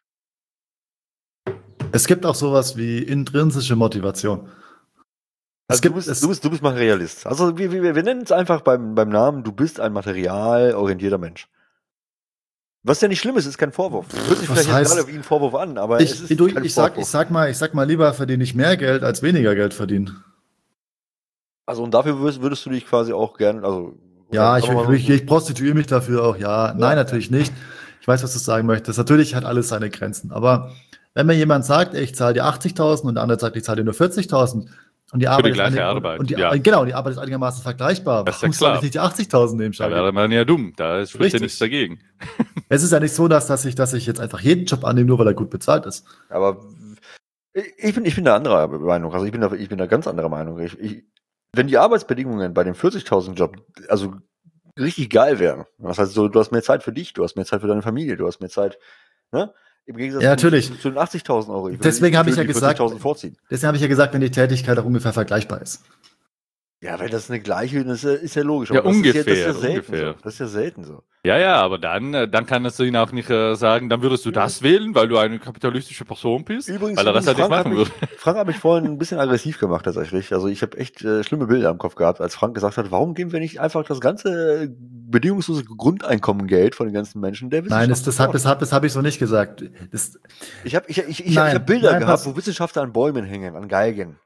Es gibt auch sowas wie intrinsische Motivation. Also du bist Materialist. Also wir nennen es einfach beim Namen, du bist ein materialorientierter Mensch. Was ja nicht schlimm ist kein Vorwurf. Das hört sich vielleicht gerade wie ein Vorwurf an, aber ich sag mal lieber verdiene ich mehr Geld als weniger Geld verdienen. Also und dafür würdest du dich quasi auch gerne, also ja, ich prostituiere mich dafür auch, ja. Nein, natürlich nicht. Ich weiß, was du sagen möchtest. Natürlich hat alles seine Grenzen, aber wenn mir jemand sagt, ich zahle dir 80.000 und der andere sagt, ich zahle dir nur 40.000 und die Arbeit die Arbeit ist einigermaßen vergleichbar. Das ist warum soll ich nicht die 80.000 nehmen? Da wäre man ja dumm, da spricht ja nichts dagegen. Es ist ja nicht so, dass ich jetzt einfach jeden Job annehme, nur weil er gut bezahlt ist. Aber ich bin da anderer Meinung. Also ich bin da ganz anderer Meinung. Wenn die Arbeitsbedingungen bei dem 40.000 Job also richtig geil wären, das heißt so, du hast mehr Zeit für dich, du hast mehr Zeit für deine Familie, du hast mehr Zeit, ne? Im Gegensatz zu den 80.000 Euro. Deswegen habe ich ja gesagt, vorziehen. wenn die Tätigkeit auch ungefähr vergleichbar ist. Ja, wenn das eine gleiche ist ja logisch. Ja, ungefähr. Das ist ja selten so. Ja, aber dann kannst du ihn auch nicht sagen, dann würdest du das wählen, weil du eine kapitalistische Person bist, übrigens, weil er das halt nicht machen würde. Frank hat mich vorhin ein bisschen aggressiv gemacht tatsächlich. Also ich habe echt schlimme Bilder im Kopf gehabt, als Frank gesagt hat, warum geben wir nicht einfach das ganze bedingungslose Grundeinkommengeld von den ganzen Menschen der Wissenschaft? Nein, das habe ich so nicht gesagt. Ich hab Bilder gehabt, wo Wissenschaftler an Bäumen hängen, an Geigen.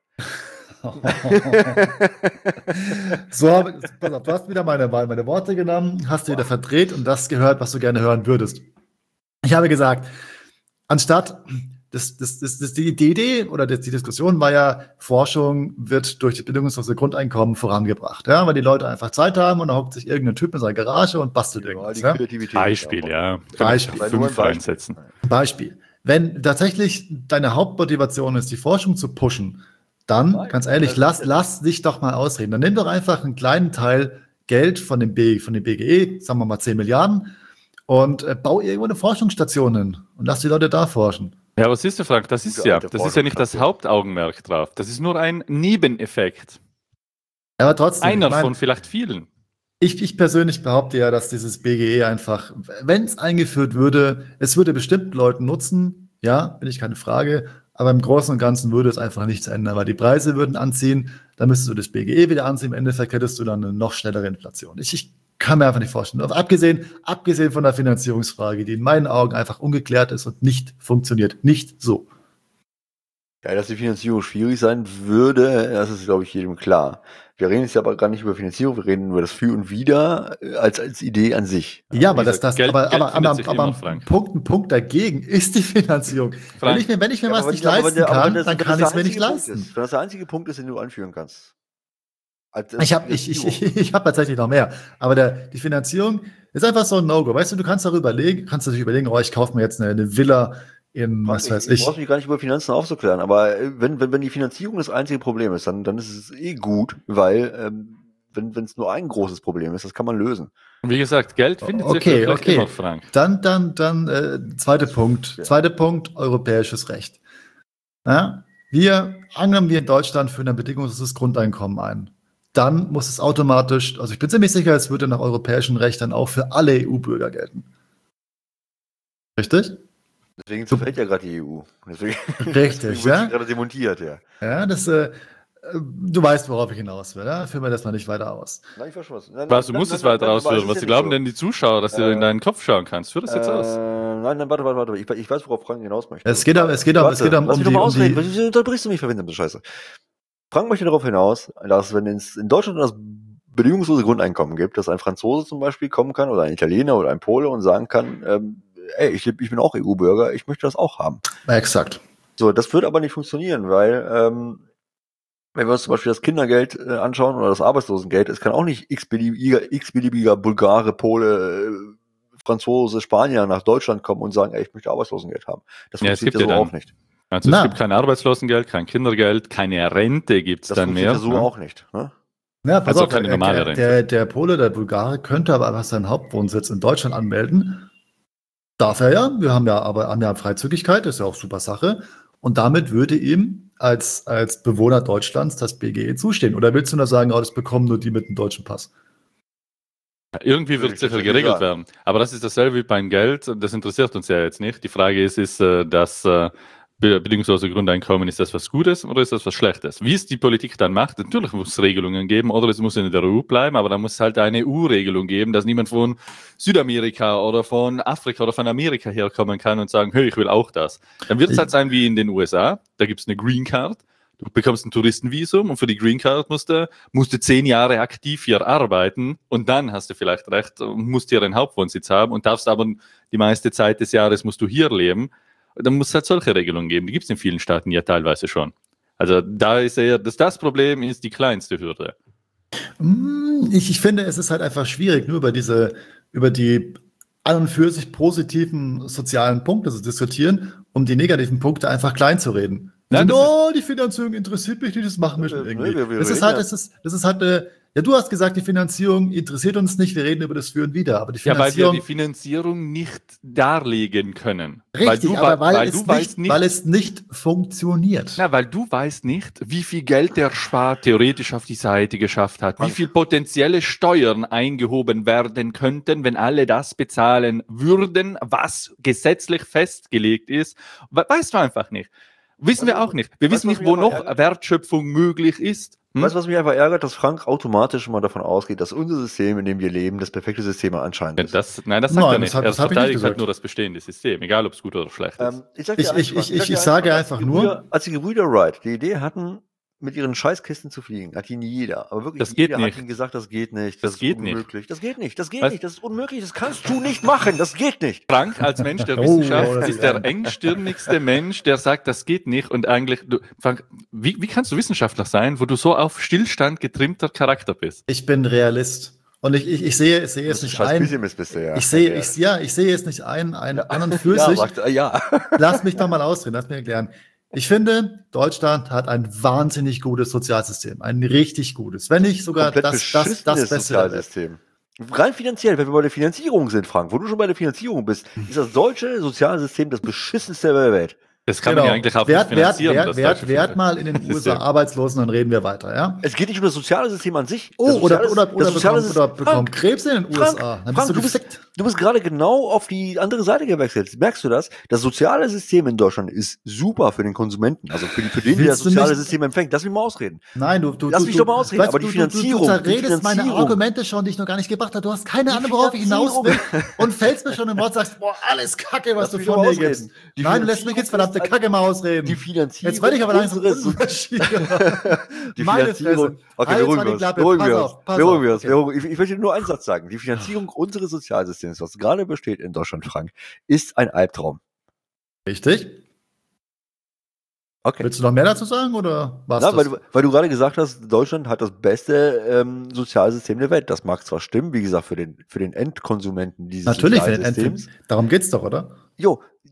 So, pass auf, du hast wieder meine Worte genommen, hast du wieder verdreht und das gehört, was du gerne hören würdest. Ich habe gesagt, anstatt die Idee oder die Diskussion war ja, Forschung wird durch das bedingungslose Grundeinkommen vorangebracht. Ja, weil die Leute einfach Zeit haben und dann hockt sich irgendein Typ in seiner Garage und bastelt irgendwas. Ja? Beispiel. Wenn tatsächlich deine Hauptmotivation ist, die Forschung zu pushen, dann, ganz ehrlich, lass dich doch mal ausreden. Dann nimm doch einfach einen kleinen Teil Geld von dem BGE, sagen wir mal 10 Milliarden, und bau irgendwo eine Forschungsstation hin und lass die Leute da forschen. Ja, aber siehst du, Frank, das ist ja nicht das Hauptaugenmerk drauf. Das ist nur ein Nebeneffekt. Aber trotzdem. Einer von vielleicht vielen. Ich persönlich behaupte ja, dass dieses BGE einfach, wenn es eingeführt würde, es würde bestimmt Leuten nutzen, ja, bin ich keine Frage, aber im Großen und Ganzen würde es einfach nichts ändern, weil die Preise würden anziehen, dann müsstest du das BGE wieder anziehen, im Endeffekt hättest du dann eine noch schnellere Inflation. Ich kann mir einfach nicht vorstellen. Aber abgesehen von der Finanzierungsfrage, die in meinen Augen einfach ungeklärt ist und nicht funktioniert. Nicht so. Ja, dass die Finanzierung schwierig sein würde, das ist, glaube ich, jedem klar. Wir reden jetzt aber gar nicht über Finanzierung, wir reden über das Für und Wider als Idee an sich. Ja, aber ein Punkt dagegen ist die Finanzierung. Wenn ich mir was nicht leisten kann, dann kann ich es mir nicht leisten. Wenn das der einzige Punkt ist, den du anführen kannst. Ich hab tatsächlich noch mehr. Aber die Finanzierung ist einfach so ein No-Go. Weißt du, du kannst dich überlegen, oh, ich kaufe mir jetzt eine Villa in, was weiß ich. Ich brauche mich gar nicht über Finanzen aufzuklären, aber wenn die Finanzierung das einzige Problem ist, dann ist es gut, weil wenn es nur ein großes Problem ist, das kann man lösen. Wie gesagt, Geld findet sich vielleicht immer, Frank. Dann zweiter Punkt. Ja. Zweiter Punkt, europäisches Recht. Ja? Angenommen, wir in Deutschland führen ein bedingungsloses Grundeinkommen ein. Dann muss es automatisch, also ich bin ziemlich sicher, es würde nach europäischem Recht dann auch für alle EU-Bürger gelten. Richtig? Deswegen zerfällt ja gerade die EU. Deswegen Richtig, wird ja? sie gerade demontiert, ja. Ja, du weißt, worauf ich hinaus will, ja? Führen wir das mal nicht weiter aus. Nein, ich weiß was. Du musst es weiter ausführen. Was glauben denn die Zuschauer, dass du in deinen Kopf schauen kannst? Führ das jetzt aus. Nein, warte. Ich weiß, worauf Frank hinaus möchte. Es geht um Lass mich doch mal ausreden. die Wieso unterbrichst du mich, verwendete Scheiße? Frank möchte darauf hinaus, dass wenn es in Deutschland das bedingungslose Grundeinkommen gibt, dass ein Franzose zum Beispiel kommen kann oder ein Italiener oder ein Pole und sagen kann, ey, ich bin auch EU-Bürger, ich möchte das auch haben. Exakt. So, das wird aber nicht funktionieren, weil wenn wir uns zum Beispiel das Kindergeld anschauen oder das Arbeitslosengeld, es kann auch nicht x-beliebiger Bulgare, Pole, Franzose, Spanier nach Deutschland kommen und sagen, ey, ich möchte Arbeitslosengeld haben. Das funktioniert ja so auch nicht. Also es gibt kein Arbeitslosengeld, kein Kindergeld, keine Rente gibt es dann mehr. Das funktioniert ja so auch nicht. Ne? Ja, pass Also auf, keine normale Rente. der Pole, der Bulgare, könnte aber einfach seinen Hauptwohnsitz in Deutschland anmelden. Darf er ja. Wir haben ja Freizügigkeit, ist ja auch super Sache. Und damit würde ihm als Bewohner Deutschlands das BGE zustehen. Oder willst du nur sagen, das bekommen nur die mit dem deutschen Pass? Irgendwie wird es sicher geregelt werden. Aber das ist dasselbe wie beim Geld. Das interessiert uns ja jetzt nicht. Die Frage ist das bedingungslose Grundeinkommen, ist das was Gutes oder ist das was Schlechtes? Wie es die Politik dann macht, natürlich muss es Regelungen geben oder es muss in der EU bleiben, aber da muss es halt eine EU-Regelung geben, dass niemand von Südamerika oder von Afrika oder von Amerika herkommen kann und sagen, hey, ich will auch das. Dann wird es halt sein wie in den USA, da gibt es eine Green Card, du bekommst ein Touristenvisum und für die Green Card musst du 10 Jahre aktiv hier arbeiten und dann hast du vielleicht recht und musst hier einen Hauptwohnsitz haben und darfst aber die meiste Zeit des Jahres musst du hier leben. Dann muss es halt solche Regelungen geben. Die gibt es in vielen Staaten ja teilweise schon. Also da ist eher, das Problem ist die kleinste Hürde. Ich finde, es ist halt einfach schwierig, nur über die an und für sich positiven sozialen Punkte zu diskutieren, um die negativen Punkte einfach klein zu reden. Die Finanzierung interessiert mich nicht, das machen wir schon irgendwie. Das ist halt du hast gesagt, die Finanzierung interessiert uns nicht, wir reden über das Für und Wider. Aber die Finanzierung, weil wir die Finanzierung nicht darlegen können. Richtig, weil es nicht funktioniert. Na, weil du weißt nicht, wie viel Geld der Staat theoretisch auf die Seite geschafft hat, wie viel potenzielle Steuern eingehoben werden könnten, wenn alle das bezahlen würden, was gesetzlich festgelegt ist. Weißt du einfach nicht. Wissen wir auch nicht. Wir wissen nicht, wo noch Wertschöpfung möglich ist. Weißt du, was mich einfach ärgert, dass Frank automatisch mal davon ausgeht, dass unser System, in dem wir leben, das perfekte System anscheinend ist. Das sagt er nicht. Er verteidigt halt nur das bestehende System, egal ob es gut oder schlecht ist. Ich sage einfach nur, als die Gebrüder Wright die Idee hatten, mit ihren Scheißkisten zu fliegen, hat ihn jeder. Aber wirklich, das geht jeder nicht. hat ihnen gesagt, das geht nicht. Das geht unmöglich. Das geht nicht. Das ist unmöglich. Das kannst du nicht machen. Das geht nicht. Frank als Mensch der Wissenschaft ist der engstirnigste Mensch, der sagt, das geht nicht. Und eigentlich, Frank, wie kannst du Wissenschaftler sein, wo du so auf Stillstand getrimmter Charakter bist? Ich bin Realist. Und ich sehe es nicht ein. Ich sehe es nicht ein, einen anderen für sich. Lass mich doch mal ausreden, lass mir erklären. Ich finde, Deutschland hat ein wahnsinnig gutes Sozialsystem. Ein richtig gutes. Wenn nicht sogar das beste Sozialsystem. Rein finanziell, wenn wir bei der Finanzierung sind, Frank, wo du schon bei der Finanzierung bist, ist das deutsche Sozialsystem das beschissenste der Welt. Das kann man ja eigentlich auch nicht finanzieren. Werd mal in den USA Arbeitslosen, dann reden wir weiter, ja? Es geht nicht um das soziale System an sich. Oder bekommt Krebs in den USA. Dann bist du bist gerade genau auf die andere Seite gewechselt. Merkst du das? Das soziale System in Deutschland ist super für den Konsumenten, also für den, der das soziale System empfängt. Lass mich mal ausreden. Nein, lass mich doch mal ausreden. Aber die Finanzierung. Du zerredest meine Argumente schon, die ich noch gar nicht gebracht habe. Du hast keine Ahnung, worauf ich hinaus will. Und fällst mir schon im Wort, sagst, boah, alles Kacke, was du von mir gibst. Nein, du lässt mich jetzt verdammte Kacke mal ausreden. Die Finanzierung. Jetzt werde ich aber langsam Die Finanzierung. Okay, beruhigen wir uns. Ich möchte nur einen Satz sagen. Die Finanzierung unseres Sozialsystems, was gerade besteht in Deutschland, Frank, ist ein Albtraum. Richtig? Okay. Willst du noch mehr dazu sagen oder was? Weil du gerade gesagt hast, Deutschland hat das beste Sozialsystem der Welt. Das mag zwar stimmen, wie gesagt, für den Endkonsumenten dieses Natürlich Sozialsystems. Darum geht's doch, oder? Jo,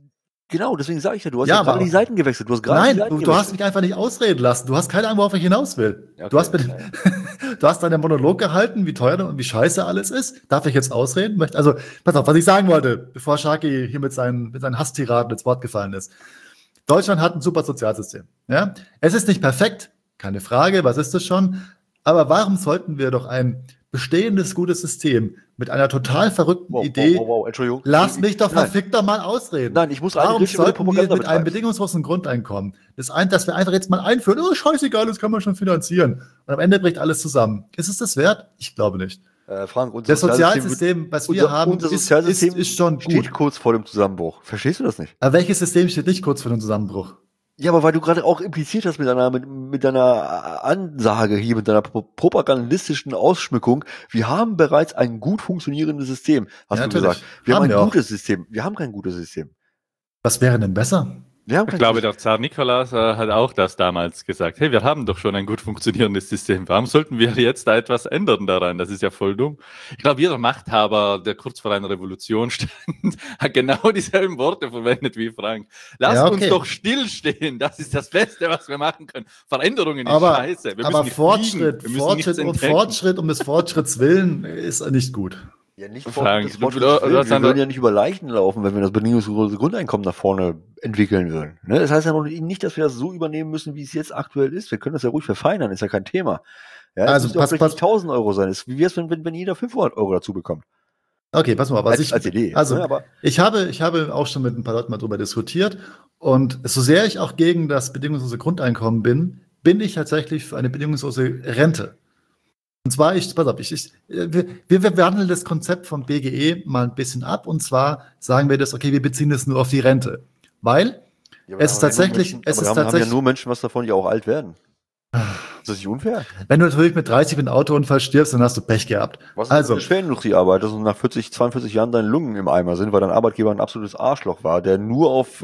Genau, deswegen sage ich ja, du hast Ja, ja gerade aber- die Seiten gewechselt. Du hast gerade die Nein, Seiten du gewechselt. hast mich einfach nicht ausreden lassen. Du hast keine Ahnung, worauf ich hinaus will. Ja, okay. Du hast du hast deinen Monolog gehalten, wie teuer und wie scheiße alles ist. Darf ich jetzt ausreden? Also, pass auf, was ich sagen wollte, bevor Sharky hier mit seinen Hasstiraden ins Wort gefallen ist. Deutschland hat ein super Sozialsystem. Ja? Es ist nicht perfekt, keine Frage, was ist das schon? Aber warum sollten wir doch ein bestehendes, gutes System mit einer total verrückten Idee, Entschuldigung. lass mich doch Nein. verfickt doch mal ausreden. Nein, ich muss Warum eingreifen, wenn du sollten wir Propaganda mit einem betreibst. bedingungslosen Grundeinkommen, dass wir einfach jetzt mal einführen, oh, scheißegal, das kann man schon finanzieren. Und am Ende bricht alles zusammen. Ist es das wert? Ich glaube nicht. Frank, unser Das Sozialsystem, was wir haben, unser Sozialsystem ist schon steht gut. kurz vor dem Zusammenbruch. Verstehst du das nicht? Aber welches System steht nicht kurz vor dem Zusammenbruch? Ja, aber weil du gerade auch impliziert hast mit deiner Ansage hier, mit deiner propagandistischen Ausschmückung, wir haben bereits ein gut funktionierendes System, hast Ja, du natürlich. gesagt. Wir haben Haben wir ein auch. gutes System. Wir haben kein gutes System. Was wäre denn besser? Wir haben Ich kein glaube, gutes der Zar Nikolaus hat auch das damals gesagt. Hey, wir haben doch schon ein gut funktionierendes System. Warum sollten wir jetzt da etwas ändern daran? Das ist ja voll dumm. Ich glaube, jeder Machthaber, der kurz vor einer Revolution stand, hat genau dieselben Worte verwendet wie Frank. Lasst Ja, okay. uns doch stillstehen. Das ist das Beste, was wir machen können. Veränderungen ist Aber, scheiße. Wir aber müssen nicht Fortschritt, fliegen. Wir müssen nichts entdecken. Fortschritt um des Fortschritts willen ist nicht gut. Ja, nicht Frank, das du- Wort du- Gottes du Willen. hast Wir eine- würden ja nicht über Leichen laufen, wenn wir das bedingungslose Grundeinkommen nach vorne entwickeln würden. Ne? Das heißt ja noch nicht, dass wir das so übernehmen müssen, wie es jetzt aktuell ist. Wir können das ja ruhig verfeinern, ist ja kein Thema. Ja, es Also müssen ja auch pass- vielleicht pass- nicht 1.000 Euro sein. Wie wäre es, wenn jeder 500 Euro dazu bekommt? Okay, pass mal, was Als Idee. Also, ne? Aber ich habe auch schon mit ein paar Leuten mal drüber diskutiert und so sehr ich auch gegen das bedingungslose Grundeinkommen bin ich tatsächlich für eine bedingungslose Rente. Und zwar, wir wandeln das Konzept vom BGE mal ein bisschen ab und zwar sagen wir das, okay, wir beziehen das nur auf die Rente. Weil Ja, aber es ist da haben ja nur tatsächlich, Menschen, es aber ist da haben ja tatsächlich, nur Menschen was davon, die auch alt werden. Ist das nicht unfair? wenn du natürlich mit 30 mit einem Autounfall stirbst, dann hast du Pech gehabt. Was ist Also, eine Schwerindustrie arbeitest und nach 42 Jahren deine Lungen im Eimer sind, weil dein Arbeitgeber ein absolutes Arschloch war, der nur auf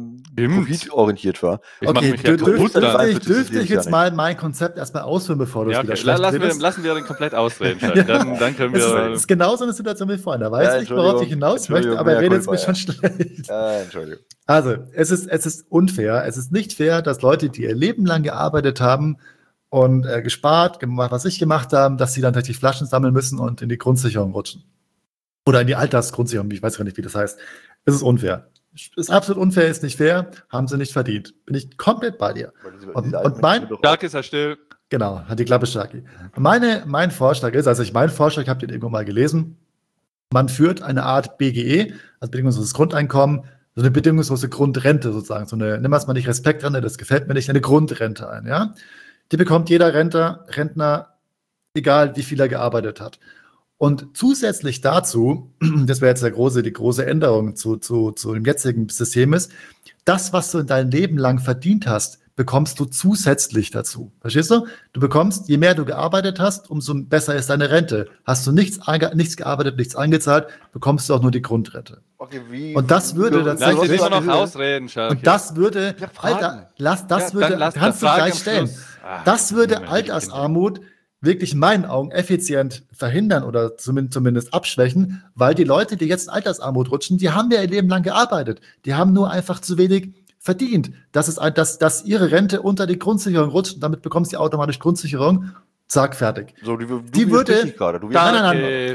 Profit orientiert war. Ich mach okay, mich ja kaputt dürfte dann. dann. dürfte ich jetzt nicht. mal mein Konzept erstmal ausführen, bevor du Ja, es wieder okay. schlecht Lassen redest? wir den komplett ausreden. Schatz. Dann können Es wir. ist genau so eine Situation wie vorhin. Er weiß Ja, nicht, worauf ich hinaus möchte, aber er redet Entschuldigung, es mir schon schlecht. Entschuldigung. Also, es ist unfair. Es ist nicht fair, dass Leute, die ihr Leben lang gearbeitet haben und gespart, gemacht, was ich gemacht haben, dass sie dann tatsächlich Flaschen sammeln müssen und in die Grundsicherung rutschen. Oder in die Altersgrundsicherung, ich weiß gar nicht, wie das heißt. Es ist unfair. Ist absolut unfair, ist nicht fair, haben sie nicht verdient. Bin ich komplett bei dir. Und mein- Stark ist er still. Genau, hat die Klappe Starki. Mein Vorschlag ist, mein Vorschlag, habt ihr irgendwo mal gelesen, man führt eine Art BGE, also bedingungsloses Grundeinkommen, so eine bedingungslose Grundrente sozusagen, so eine, nimm es mal nicht Respektrente, das gefällt mir nicht, eine Grundrente ein, ja. Die bekommt jeder Rentner, egal wie viel er gearbeitet hat. Und zusätzlich dazu, das wäre jetzt die große Änderung zu dem jetzigen System ist, das, was du in deinem Leben lang verdient hast, bekommst du zusätzlich dazu. Verstehst du? Du bekommst, je mehr du gearbeitet hast, umso besser ist deine Rente. Hast du nichts gearbeitet, nichts eingezahlt, bekommst du auch nur die Grundrente. Okay, Und das würde Lass tatsächlich- dich immer noch ausreden, Schatz. Und das würde, Ich hab Fragen. Alter, kannst du Frage gleich am stellen. Schluss. Ah, Das würde Junge, Altersarmut wirklich in meinen Augen effizient verhindern oder zumindest abschwächen, weil die Leute, die jetzt in Altersarmut rutschen, die haben ja ihr Leben lang gearbeitet. Die haben nur einfach zu wenig verdient. Dass ihre Rente unter die Grundsicherung rutscht und damit bekommst du automatisch Grundsicherung. Zack, fertig. So, die würde- widersprichst dich gerade. Du Nein.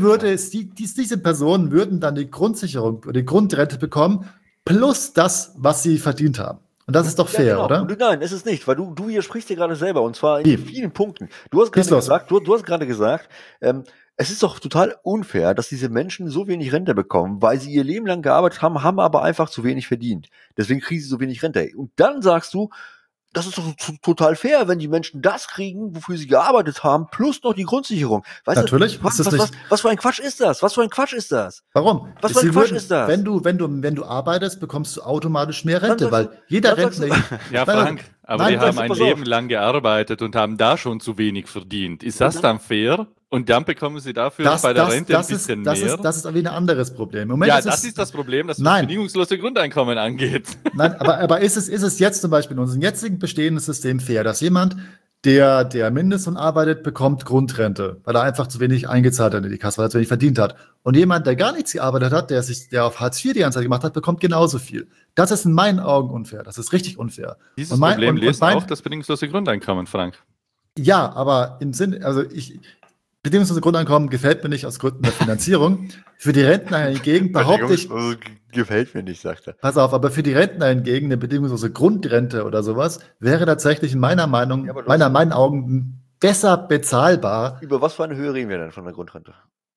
Diese Personen würden dann die Grundsicherung oder die Grundrente bekommen, plus das, was sie verdient haben. Und das ist doch fair, genau. oder? Und nein, ist es nicht, weil du widersprichst dir gerade selber und zwar Wie? in vielen Punkten. Du hast Schieß gerade los. gesagt, du hast gerade gesagt, es ist doch total unfair, dass diese Menschen so wenig Rente bekommen, weil sie ihr Leben lang gearbeitet haben, haben aber einfach zu wenig verdient. Deswegen kriegen sie so wenig Rente. Und dann sagst du, das ist doch total fair, wenn die Menschen das kriegen, wofür sie gearbeitet haben, plus noch die Grundsicherung. Weißt Natürlich, du, ist das nicht- was für ein Quatsch ist das? Was für ein Quatsch ist das? Warum? Was für ein Quatsch ist das? Wenn du arbeitest, bekommst du automatisch mehr Rente, Dann weil sagst jeder dann sagst Rentner. Ja, Nein, Frank, aber nein, die haben pass ein auf. Leben lang gearbeitet und haben da schon zu wenig verdient. Ist das dann fair? Und dann bekommen sie dafür bei der Rente ein bisschen mehr? Das ist aber wieder ein anderes Problem. Im Moment Ja, das ist das Problem, das Nein. bedingungslose Grundeinkommen angeht. Nein, aber ist es jetzt zum Beispiel in unserem jetzigen bestehenden System fair, dass jemand, der Mindestlohn arbeitet, bekommt Grundrente, weil er einfach zu wenig eingezahlt hat in die Kasse, weil er zu wenig verdient hat. Und jemand, der gar nichts gearbeitet hat, der auf Hartz IV die ganze Zeit gemacht hat, bekommt genauso viel. Das ist in meinen Augen unfair. Das ist richtig unfair. Dieses Problem löst auch das bedingungslose Grundeinkommen, Frank. Ja, aber im Sinne, bedingungslose Grundeinkommen gefällt mir nicht aus Gründen der Finanzierung. Für die Rentner hingegen behaupte ich. Gefällt mir nicht, sagt er. Pass auf, aber für die Rentner hingegen eine bedingungslose Grundrente oder sowas wäre tatsächlich in meinen Augen besser bezahlbar. Über was für eine Höhe reden wir denn von der Grundrente?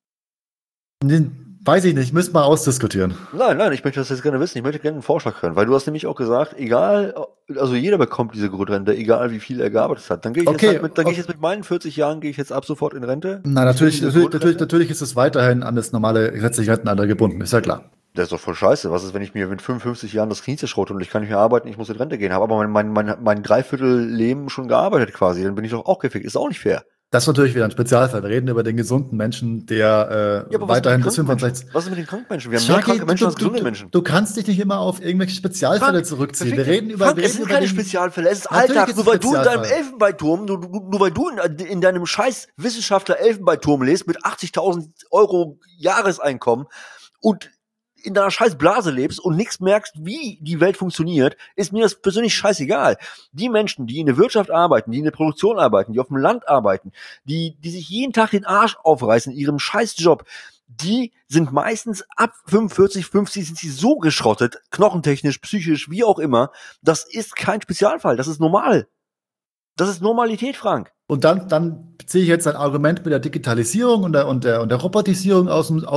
Weiß ich nicht, müssen wir ausdiskutieren. Nein, ich möchte das jetzt gerne wissen. Ich möchte gerne einen Vorschlag hören, weil du hast nämlich auch gesagt, also jeder bekommt diese Grundrente, egal wie viel er gearbeitet hat. Dann gehe ich jetzt mit meinen 40 Jahren ab sofort in Rente. Na, natürlich ist es weiterhin an das normale gesetzliche Rentenalter gebunden, ist ja klar. Das ist doch voll scheiße. Was ist, wenn ich mir mit 55 Jahren das Knie zerschrote und ich kann nicht mehr arbeiten, ich muss in Rente gehen, habe aber mein Dreiviertel-Leben schon gearbeitet quasi, dann bin ich doch auch gefickt. Ist auch nicht fair. Das ist natürlich wieder ein Spezialfall. Wir reden über den gesunden Menschen, der weiterhin bis 65. Was ist mit den kranken Menschen? Wir haben mehr kranke Menschen als gesunde Menschen. Du kannst dich nicht immer auf irgendwelche Spezialfälle zurückziehen. Wir reden über es sind keine Spezialfälle. Es ist Alltag. Nur weil du in deinem Elfenbeinturm, nur weil du in deinem scheiß Wissenschaftler-Elfenbeinturm lebst mit 80.000 Euro Jahreseinkommen und in deiner scheiß Blase lebst und nichts merkst, wie die Welt funktioniert, ist mir das persönlich scheißegal. Die Menschen, die in der Wirtschaft arbeiten, die in der Produktion arbeiten, die auf dem Land arbeiten, die sich jeden Tag den Arsch aufreißen in ihrem scheiß Job, die sind meistens ab 45, 50 sind sie so geschrottet, knochentechnisch, psychisch, wie auch immer. Das ist kein Spezialfall, das ist normal. Das ist Normalität, Frank. Und dann ziehe ich jetzt ein Argument mit der Digitalisierung und der Robotisierung aus dem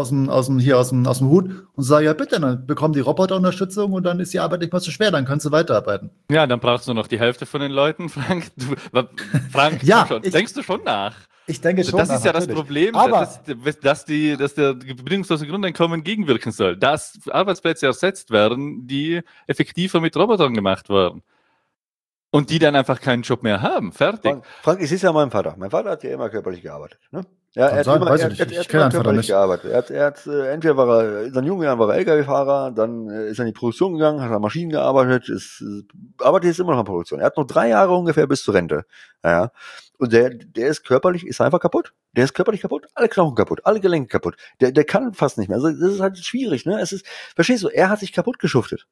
Hut und sage, ja bitte, dann bekommen die Roboter Unterstützung und dann ist die Arbeit nicht mehr so schwer, dann kannst du weiterarbeiten. Ja, dann brauchst du noch die Hälfte von den Leuten, Frank. Frank, denkst du schon nach? Ich denke schon. Das ist ja das Problem, dass der bedingungslose Grundeinkommen gegenwirken soll. Dass Arbeitsplätze ersetzt werden, die effektiver mit Robotern gemacht werden. Und die dann einfach keinen Job mehr haben. Fertig. Frank, ich sehe es ja meinem Vater. Mein Vater hat ja immer körperlich gearbeitet. Ne? Ja, er hat immer körperlich gearbeitet. Entweder in seinen jungen Jahren war er LKW-Fahrer, dann ist er in die Produktion gegangen, hat an Maschinen gearbeitet, arbeitet jetzt immer noch an Produktion. Er hat noch 3 Jahre ungefähr bis zur Rente. Ja. Und der ist körperlich, ist einfach kaputt. Der ist körperlich kaputt, alle Knochen kaputt, alle Gelenke kaputt. Der kann fast nicht mehr. Also das ist halt schwierig, ne? Verstehst du, er hat sich kaputt geschuftet.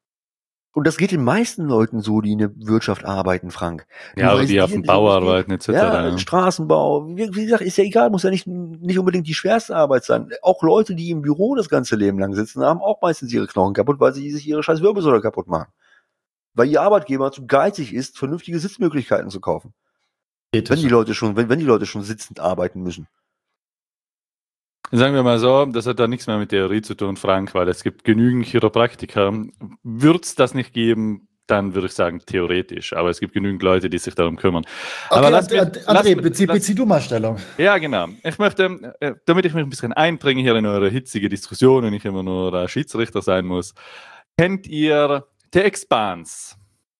Und das geht den meisten Leuten so, die in der Wirtschaft arbeiten, Frank. Ja, aber die auf dem Bau arbeiten, etc. Ja, Straßenbau. Wie gesagt, ist ja egal, muss ja nicht unbedingt die schwerste Arbeit sein. Auch Leute, die im Büro das ganze Leben lang sitzen, haben auch meistens ihre Knochen kaputt, weil sie sich ihre scheiß Wirbelsäule kaputt machen. Weil ihr Arbeitgeber zu geizig ist, vernünftige Sitzmöglichkeiten zu kaufen. Wenn die Leute schon sitzend arbeiten müssen. Sagen wir mal so, das hat da nichts mehr mit Theorie zu tun, Frank, weil es gibt genügend Chiropraktiker. Würde es das nicht geben, dann würde ich sagen theoretisch. Aber es gibt genügend Leute, die sich darum kümmern. Okay, aber André, bezieh du mal Stellung. Ja, genau. Ich möchte, damit ich mich ein bisschen einbringe hier in eure hitzige Diskussion und nicht immer nur Schiedsrichter sein muss, kennt ihr The Expanse?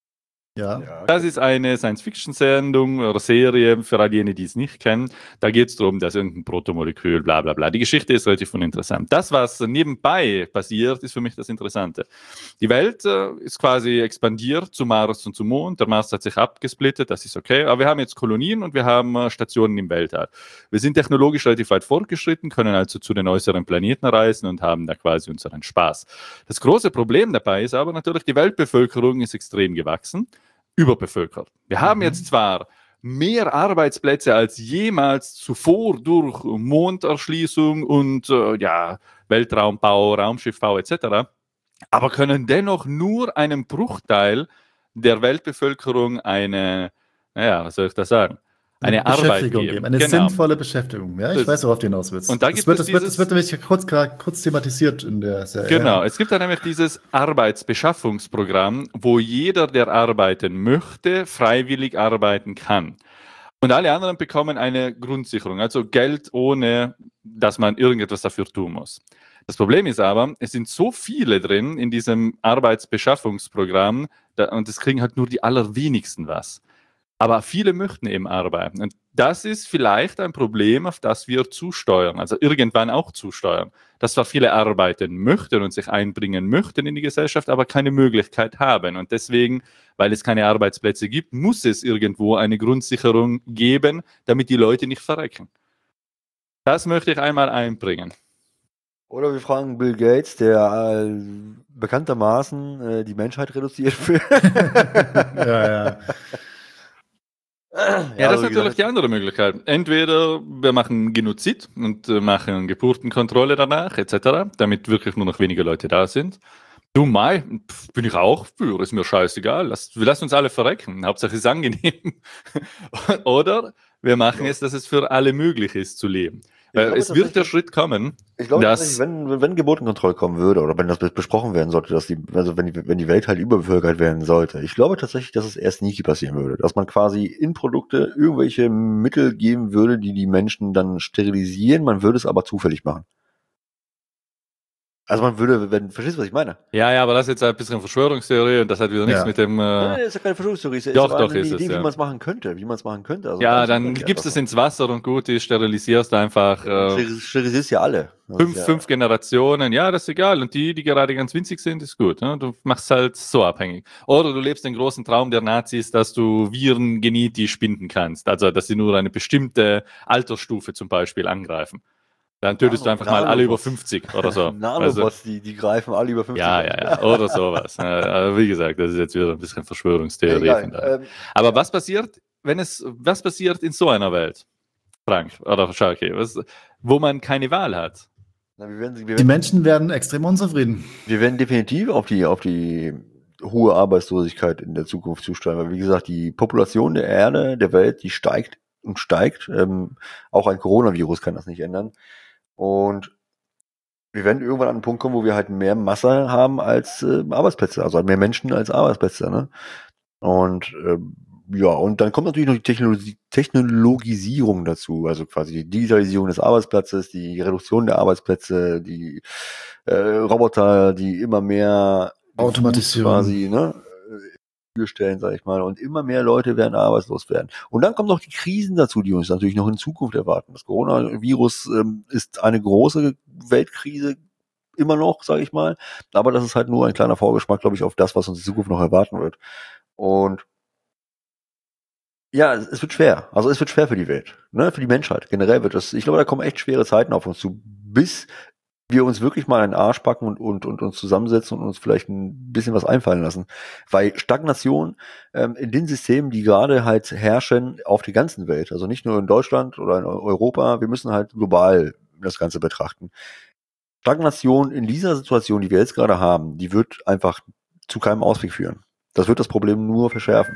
Ja. Das ist eine Science-Fiction-Sendung oder Serie für all jene, die es nicht kennen. Da geht es darum, dass irgendein Protomolekül, bla bla bla. Die Geschichte ist relativ uninteressant. Das, was nebenbei passiert, ist für mich das Interessante. Die Welt ist quasi expandiert zu Mars und zum Mond. Der Mars hat sich abgesplittet, das ist okay. Aber wir haben jetzt Kolonien und wir haben Stationen im Weltall. Wir sind technologisch relativ weit fortgeschritten, können also zu den äußeren Planeten reisen und haben da quasi unseren Spaß. Das große Problem dabei ist aber natürlich, die Weltbevölkerung ist extrem gewachsen. Überbevölkert. Wir haben jetzt zwar mehr Arbeitsplätze als jemals zuvor durch Monderschließung und Weltraumbau, Raumschiffbau etc., aber können dennoch nur einem Bruchteil der Weltbevölkerung eine Arbeit geben. Eine sinnvolle Beschäftigung. Ja, ich weiß, worauf du hinaus willst. Und da das wird nämlich kurz thematisiert in der Serie. Genau, es gibt da nämlich dieses Arbeitsbeschaffungsprogramm, wo jeder, der arbeiten möchte, freiwillig arbeiten kann. Und alle anderen bekommen eine Grundsicherung, also Geld, ohne dass man irgendetwas dafür tun muss. Das Problem ist aber, es sind so viele drin in diesem Arbeitsbeschaffungsprogramm, und es kriegen halt nur die allerwenigsten was. Aber viele möchten eben arbeiten. Und das ist vielleicht ein Problem, auf das wir zusteuern, also irgendwann auch zusteuern. Dass zwar viele arbeiten möchten und sich einbringen möchten in die Gesellschaft, aber keine Möglichkeit haben. Und deswegen, weil es keine Arbeitsplätze gibt, muss es irgendwo eine Grundsicherung geben, damit die Leute nicht verrecken. Das möchte ich einmal einbringen. Oder wir fragen Bill Gates, der bekanntermaßen die Menschheit reduziert will. Ja. Ja, das ist natürlich die andere Möglichkeit. Entweder wir machen Genozid und machen Geburtenkontrolle danach, etc., damit wirklich nur noch wenige Leute da sind. Du, Mai, bin ich auch für, ist mir scheißegal. Lass uns alle verrecken. Hauptsache es ist angenehm. Oder wir machen es, dass es für alle möglich ist zu leben. Weil es wird der Schritt kommen, ich glaube, dass wenn Geburtenkontrolle kommen würde oder wenn das besprochen werden sollte, dass wenn die Welt halt überbevölkert werden sollte, ich glaube tatsächlich, dass es eher sneaky passieren würde, dass man quasi in Produkte irgendwelche Mittel geben würde, die die Menschen dann sterilisieren, man würde es aber zufällig machen. Also man würde, verstehst du, was ich meine? Ja, aber das ist jetzt ein bisschen Verschwörungstheorie und das hat wieder nichts mit dem... Nein, das ist ja keine Verschwörungstheorie. Es ist Doch, eine ist Idee, es, wie ja. man es machen könnte. Also ja, dann gibst es ins Wasser und gut ist, sterilisierst einfach... sterilisierst ja alle. Fünf Generationen, ja, das ist egal. Und die gerade ganz winzig sind, ist gut. Ne? Du machst halt so abhängig. Oder du lebst den großen Traum der Nazis, dass du Viren genetisch binden kannst. Also, dass sie nur eine bestimmte Altersstufe zum Beispiel angreifen. Dann tötest du einfach mal alle über 50 oder so. Nanobots, die greifen alle über 50. Ja, oder sowas. Aber wie gesagt, das ist jetzt wieder ein bisschen Verschwörungstheorie. Ja, aber was passiert in so einer Welt, Frank oder Schalke, wo man keine Wahl hat? Die Menschen werden extrem unzufrieden. Wir werden definitiv auf die hohe Arbeitslosigkeit in der Zukunft zusteuern, weil wie gesagt, die Population der Erde, der Welt, die steigt und steigt. Auch ein Coronavirus kann das nicht ändern. Und wir werden irgendwann an einen Punkt kommen, wo wir halt mehr Masse haben als Arbeitsplätze, also mehr Menschen als Arbeitsplätze. Ne? Und und dann kommt natürlich noch die Technologisierung dazu, also quasi die Digitalisierung des Arbeitsplatzes, die Reduktion der Arbeitsplätze, die Roboter, die immer mehr Automatisierung quasi, ne, stellen, sag ich mal, und immer mehr Leute werden arbeitslos werden. Und dann kommen noch die Krisen dazu, die uns natürlich noch in Zukunft erwarten. Das Coronavirus ist eine große Weltkrise immer noch, sage ich mal, aber das ist halt nur ein kleiner Vorgeschmack, glaube ich, auf das, was uns in Zukunft noch erwarten wird. Und ja, es wird schwer. Also es wird schwer für die Welt, ne, für die Menschheit. Generell wird es, ich glaube, da kommen echt schwere Zeiten auf uns zu, bis wir uns wirklich mal einen Arsch packen und uns zusammensetzen und uns vielleicht ein bisschen was einfallen lassen. Weil Stagnation in den Systemen, die gerade halt herrschen auf der ganzen Welt, also nicht nur in Deutschland oder in Europa, wir müssen halt global das Ganze betrachten. Stagnation in dieser Situation, die wir jetzt gerade haben, die wird einfach zu keinem Ausweg führen. Das wird das Problem nur verschärfen.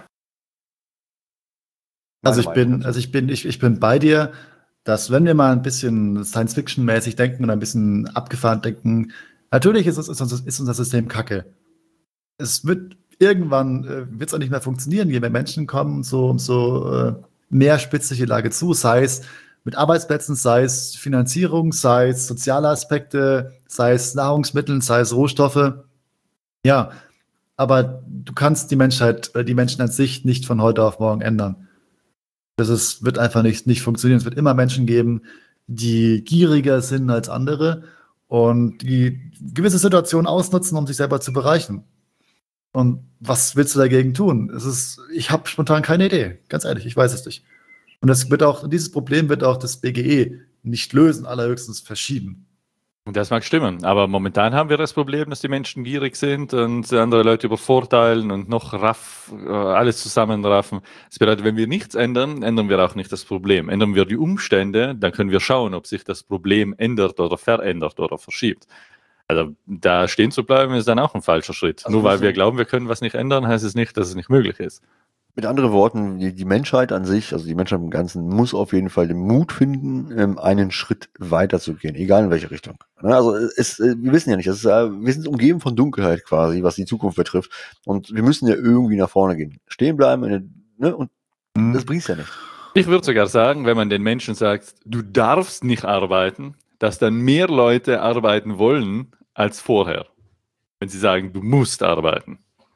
Also ich bin bei dir, dass wenn wir mal ein bisschen Science-Fiction-mäßig denken und ein bisschen abgefahren denken, natürlich ist unser System kacke. Es wird irgendwann wird's auch nicht mehr funktionieren, je mehr Menschen kommen, umso mehr spitzt sich die Lage zu, sei es mit Arbeitsplätzen, sei es Finanzierung, sei es soziale Aspekte, sei es Nahrungsmittel, sei es Rohstoffe. Ja, aber du kannst die Menschen an sich nicht von heute auf morgen ändern. Wird einfach nicht funktionieren. Es wird immer Menschen geben, die gieriger sind als andere und die gewisse Situationen ausnutzen, um sich selber zu bereichern. Und was willst du dagegen tun? Ich habe spontan keine Idee. Ganz ehrlich, ich weiß es nicht. Und dieses Problem wird auch das BGE nicht lösen, allerhöchstens verschieben. Und das mag stimmen, aber momentan haben wir das Problem, dass die Menschen gierig sind und andere Leute übervorteilen und noch alles zusammenraffen. Das bedeutet, wenn wir nichts ändern, ändern wir auch nicht das Problem. Ändern wir die Umstände, dann können wir schauen, ob sich das Problem ändert oder verändert oder verschiebt. Also da stehen zu bleiben, ist dann auch ein falscher Schritt. Also nur weil wir glauben, wir können was nicht ändern, heißt es nicht, dass es nicht möglich ist. Mit anderen Worten, die Menschheit an sich, also die Menschheit im Ganzen, muss auf jeden Fall den Mut finden, einen Schritt weiter zu gehen, egal in welche Richtung. Also wir wissen ja nicht, wir sind umgeben von Dunkelheit quasi, was die Zukunft betrifft. Und wir müssen ja irgendwie nach vorne gehen. Stehen bleiben, und das bringt's ja nicht. Ich würde sogar sagen, wenn man den Menschen sagt, du darfst nicht arbeiten, dass dann mehr Leute arbeiten wollen als vorher. Wenn sie sagen, du musst arbeiten.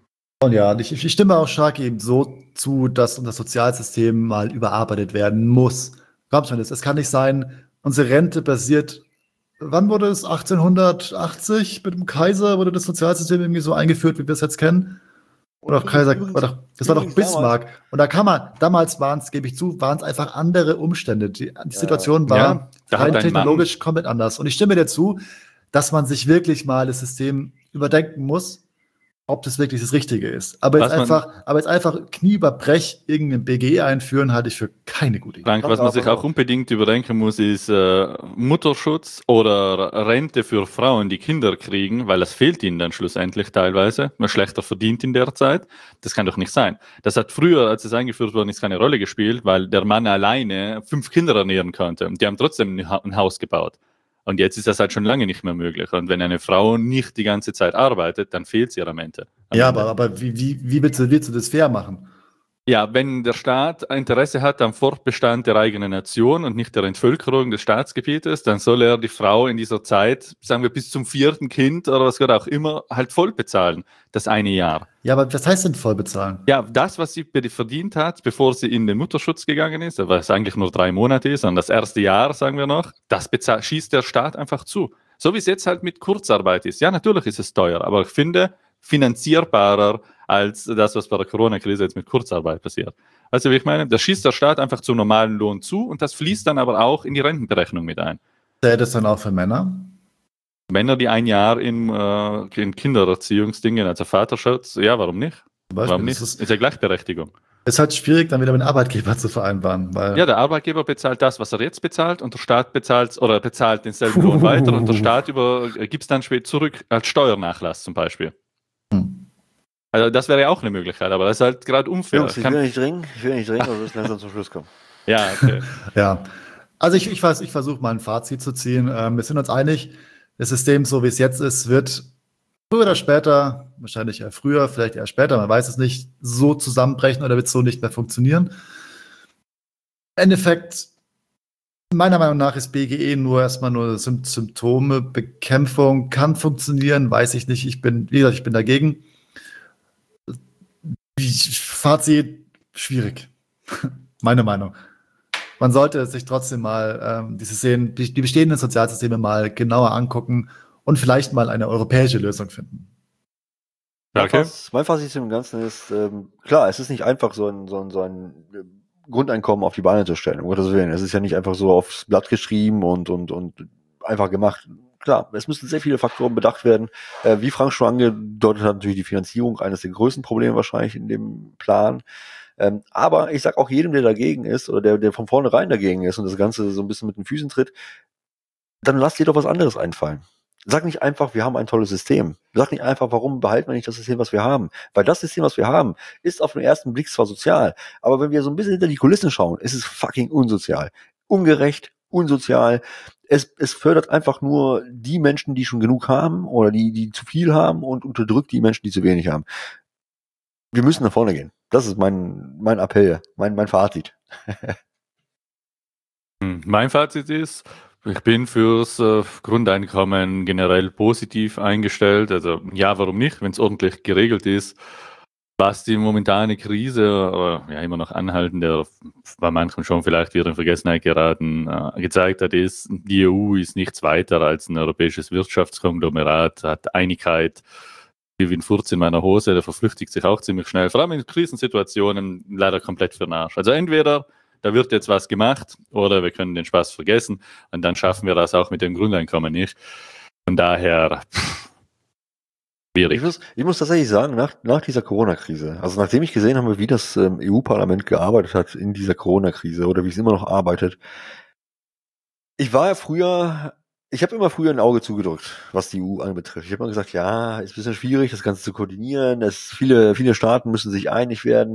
Und ja, ich stimme auch Sharky eben so zu, dass unser Sozialsystem mal überarbeitet werden muss. Glaubst du mir das? Es kann nicht sein, unsere Rente basiert. Wann wurde es? 1880 mit dem Kaiser wurde das Sozialsystem irgendwie so eingeführt, wie wir es jetzt kennen? Oder Kaiser, das war doch Bismarck. Und da kann man, damals waren es, gebe ich zu, waren es einfach andere Umstände. Die Situation war rein technologisch komplett anders. Und ich stimme dir zu, dass man sich wirklich mal das System überdenken muss, ob das wirklich das Richtige ist. Aber jetzt einfach Knie über Brech irgendein BGE einführen, halte ich für keine gute Idee. Frank, was man sich auch unbedingt überdenken muss, ist Mutterschutz oder Rente für Frauen, die Kinder kriegen, weil das fehlt ihnen dann schlussendlich teilweise. Man schlechter verdient in der Zeit. Das kann doch nicht sein. Das hat früher, als es eingeführt wurde, keine Rolle gespielt, weil der Mann alleine 5 Kinder ernähren konnte. Und die haben trotzdem ein Haus gebaut. Und jetzt ist das halt schon lange nicht mehr möglich. Und wenn eine Frau nicht die ganze Zeit arbeitet, dann fehlt sie am Ende. Ja, aber wie willst du das fair machen? Ja, wenn der Staat Interesse hat am Fortbestand der eigenen Nation und nicht der Entvölkerung des Staatsgebietes, dann soll er die Frau in dieser Zeit, sagen wir bis zum 4. Kind oder was gerade auch immer, halt voll bezahlen, das eine Jahr. Ja, aber was heißt denn voll bezahlen? Ja, das, was sie verdient hat, bevor sie in den Mutterschutz gegangen ist, was eigentlich nur 3 Monate ist, und das erste Jahr, sagen wir noch, das schießt der Staat einfach zu. So wie es jetzt halt mit Kurzarbeit ist. Ja, natürlich ist es teuer, aber ich finde, finanzierbarer als das, was bei der Corona-Krise jetzt mit Kurzarbeit passiert. Also wie ich meine, da schießt der Staat einfach zum normalen Lohn zu und das fließt dann aber auch in die Rentenberechnung mit ein. Zählt das dann auch für Männer? Männer, die ein Jahr in Kindererziehungsdingen, also Vaterschutz, ja, warum nicht? Warum nicht? Ist ja Gleichberechtigung. Es ist halt schwierig, dann wieder mit dem Arbeitgeber zu vereinbaren. Weil ja, der Arbeitgeber bezahlt das, was er jetzt bezahlt, und der Staat bezahlt denselben Lohn weiter und der Staat gibt es dann später zurück als Steuernachlass zum Beispiel. Also das wäre ja auch eine Möglichkeit, aber das ist halt gerade unfair. Jungs, ich will nicht dringend, aber wir müssen langsam zum Schluss kommen. Ja, okay. Ja, also ich versuche mal ein Fazit zu ziehen. Wir sind uns einig, das System, so wie es jetzt ist, wird früher oder später, wahrscheinlich eher früher, vielleicht eher später, man weiß es nicht, so zusammenbrechen oder wird es so nicht mehr funktionieren. Im Endeffekt, meiner Meinung nach ist BGE erstmal nur Symptome, Bekämpfung kann funktionieren, weiß ich nicht. Ich bin dagegen. Fazit, schwierig. Meine Meinung. Man sollte sich trotzdem mal die bestehenden Sozialsysteme mal genauer angucken und vielleicht mal eine europäische Lösung finden. Okay. Mein Fazit zum Ganzen ist, klar, es ist nicht einfach, so ein Grundeinkommen auf die Beine zu stellen, um Gottes Willen. Es ist ja nicht einfach so aufs Blatt geschrieben und einfach gemacht. Klar, es müssen sehr viele Faktoren bedacht werden. Wie Frank schon angedeutet hat, natürlich die Finanzierung eines der größten Probleme wahrscheinlich in dem Plan. Aber ich sag auch jedem, der dagegen ist oder der von vornherein dagegen ist und das Ganze so ein bisschen mit den Füßen tritt, dann lasst dir doch was anderes einfallen. Sag nicht einfach, wir haben ein tolles System. Sag nicht einfach, warum behalten wir nicht das System, was wir haben? Weil das System, was wir haben, ist auf den ersten Blick zwar sozial, aber wenn wir so ein bisschen hinter die Kulissen schauen, ist es fucking unsozial. Ungerecht, unsozial. Es fördert einfach nur die Menschen, die schon genug haben oder die zu viel haben und unterdrückt die Menschen, die zu wenig haben. Wir müssen nach vorne gehen. Das ist mein Appell, mein Fazit. Mein Fazit ist, ich bin fürs Grundeinkommen generell positiv eingestellt. Also ja, warum nicht, wenn es ordentlich geregelt ist. Was die momentane Krise, ja immer noch anhaltende, bei manchen schon vielleicht wieder in Vergessenheit geraten, gezeigt hat, ist, die EU ist nichts weiter als ein europäisches Wirtschaftskonglomerat, hat Einigkeit, wie ein Furz in meiner Hose, der verflüchtigt sich auch ziemlich schnell, vor allem in Krisensituationen leider komplett für den Arsch. Also entweder da wird jetzt was gemacht oder wir können den Spaß vergessen und dann schaffen wir das auch mit dem Grundeinkommen nicht. Von daher schwierig. Ich muss tatsächlich sagen, nach dieser Corona-Krise, also nachdem ich gesehen habe, wie das EU-Parlament gearbeitet hat in dieser Corona-Krise oder wie es immer noch arbeitet, ich habe immer früher ein Auge zugedrückt, was die EU anbetrifft. Ich habe immer gesagt, ja, ist ein bisschen schwierig, das Ganze zu koordinieren. Viele Staaten müssen sich einig werden.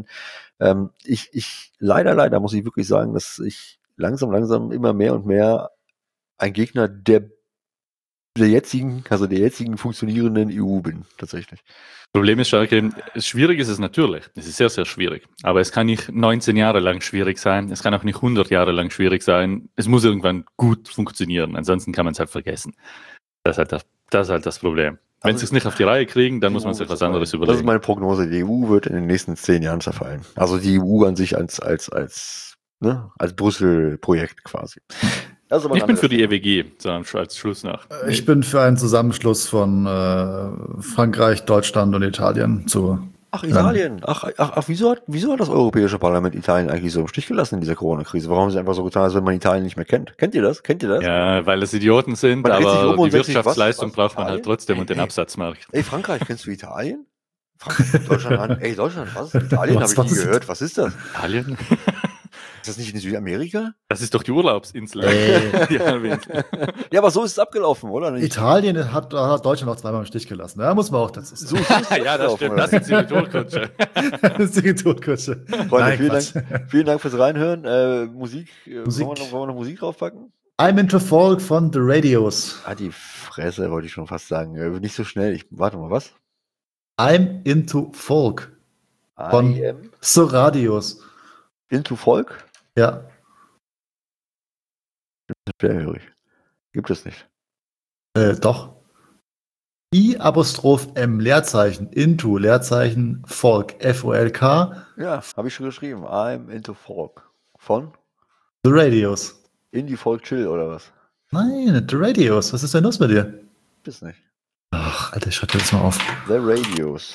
Leider muss ich wirklich sagen, dass ich langsam immer mehr und mehr ein Gegner der jetzigen funktionierenden EU bin, tatsächlich. Problem ist, Schalke, schwierig ist es natürlich. Es ist sehr, sehr schwierig. Aber es kann nicht 19 Jahre lang schwierig sein. Es kann auch nicht 100 Jahre lang schwierig sein. Es muss irgendwann gut funktionieren. Ansonsten kann man es halt vergessen. Das ist halt das Problem. Wenn sie es nicht auf die Reihe kriegen, dann muss man sich was anderes überlegen. Das ist meine Prognose. Die EU wird in den nächsten 10 Jahren zerfallen. Also die EU an sich als Brüssel-Projekt quasi. Ich bin für die EWG, so als Schluss nach. Ich bin für einen Zusammenschluss von Frankreich, Deutschland und Italien. Ach, Italien. Ach, wieso hat das Europäische Parlament Italien eigentlich so im Stich gelassen in dieser Corona-Krise? Warum haben sie einfach so getan, als wenn man Italien nicht mehr kennt? Kennt ihr das? Ja, weil es Idioten sind, Man dreht sich aber um und die denkt sich, Wirtschaftsleistung was braucht man Italien? halt trotzdem und den Absatzmarkt. Ey, Frankreich, kennst du Italien? Frankreich, Deutschland, Deutschland, was? Italien habe ich nie gehört. Was ist das? Italien? Ist das nicht in Südamerika? Das ist doch die Urlaubsinsel. Ja, aber so ist es abgelaufen, oder nicht? Italien hat Deutschland auch zweimal im Stich gelassen. Ja, muss man auch dazu sagen. Ja, das stimmt. Das ist die Retourkutsche. Das ist die Retourkutsche. Freunde, vielen Dank fürs Reinhören. Musik. Wollen wir noch Musik draufpacken? I'm into Folk von The Radios. Die Fresse, wollte ich schon fast sagen. Nicht so schnell. Warte mal, was? I'm into Folk von The Radios. Into Folk? Ja. Schwerhörig. Gibt es nicht. Doch. I''M Leerzeichen into Leerzeichen Folk F-O-L-K. Ja, habe ich schon geschrieben. I'm into Folk. Von? The Radios. Indie Folk Chill oder was? Nein, The Radios. Was ist denn los mit dir? Gibt es nicht. Ach, Alter, ich schreibe jetzt mal auf. The Radios.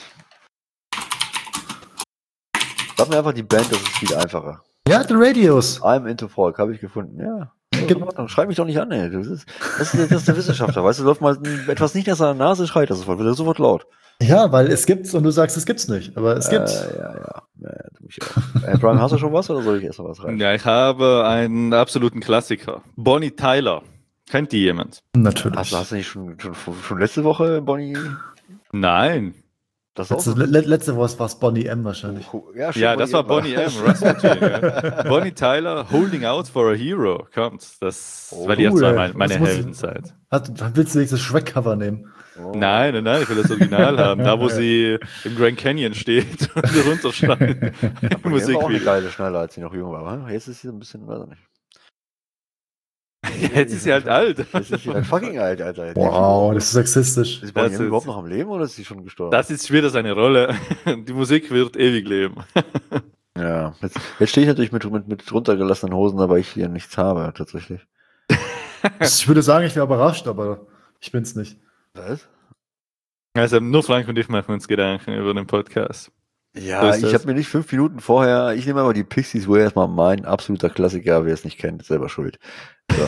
Sag mir einfach die Band, das ist viel einfacher. Ja, The Radios. I'm into Folk, habe ich gefunden. Ja. Schreib mich doch nicht an, ey. Das ist der Wissenschaftler. Weißt du, läuft mal etwas nicht aus seiner Nase, schreit das sofort, wird er sofort laut. Ja, weil es gibt's und du sagst, es gibt's nicht. Aber es gibt's. Ja, du mich auch. Brian, hast du schon was oder soll ich erst mal was rein? Ja, ich habe einen absoluten Klassiker. Bonnie Tyler. Kennt die jemand? Natürlich. Hast du nicht schon letzte Woche Bonnie? Nein. Das auch letzte Woche war es Bonnie M wahrscheinlich. Ja, das war Bonnie M. Rasputin, ja. Bonnie Tyler, Holding Out for a Hero, kommt. Das war die erste meine Heldenzeit. Willst du nicht das Shrek-Cover nehmen? Oh. Nein, ich will das Original haben. Da, wo sie im Grand Canyon steht und runterschnallt. Musik war auch eine geile Schneller, als sie noch jung war. Jetzt ist sie ein bisschen, weiß ich nicht. Ja, jetzt ist sie halt alt. Jetzt ist sie halt fucking alt, Alter. Wow, das ist sexistisch. Ist Bonnie M überhaupt noch am Leben oder ist sie schon gestorben? Das ist wieder seine Rolle. Die Musik wird ewig leben. Ja, jetzt stehe ich natürlich mit runtergelassenen Hosen, aber ich hier nichts habe, tatsächlich. Ich würde sagen, ich wäre überrascht, aber ich bin's nicht. Was? Also nur Frank und ich machen uns Gedanken über den Podcast. Ja, ich habe mir nicht 5 Minuten vorher, ich nehme aber die Pixies, wo erstmal mein absoluter Klassiker, wer es nicht kennt, ist selber schuld. So.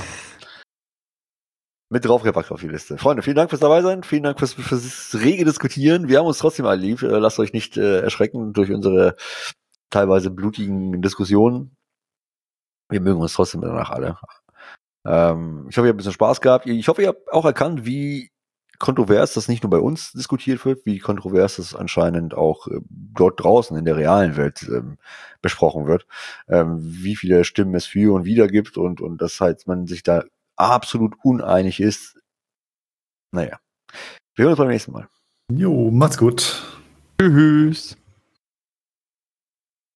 Mit draufgepackt auf die Liste. Freunde, vielen Dank fürs dabei sein, vielen Dank fürs rege Diskutieren. Wir haben uns trotzdem alle lieb. Lasst euch nicht erschrecken durch unsere teilweise blutigen Diskussionen. Wir mögen uns trotzdem danach alle. Ich hoffe, ihr habt ein bisschen Spaß gehabt. Ich hoffe, ihr habt auch erkannt, wie kontrovers das nicht nur bei uns diskutiert wird, wie kontrovers das anscheinend auch dort draußen in der realen Welt besprochen wird, wie viele Stimmen es für und wider gibt und dass halt man sich da absolut uneinig ist. Naja, wir hören uns beim nächsten Mal. Jo, macht's gut. Tschüss.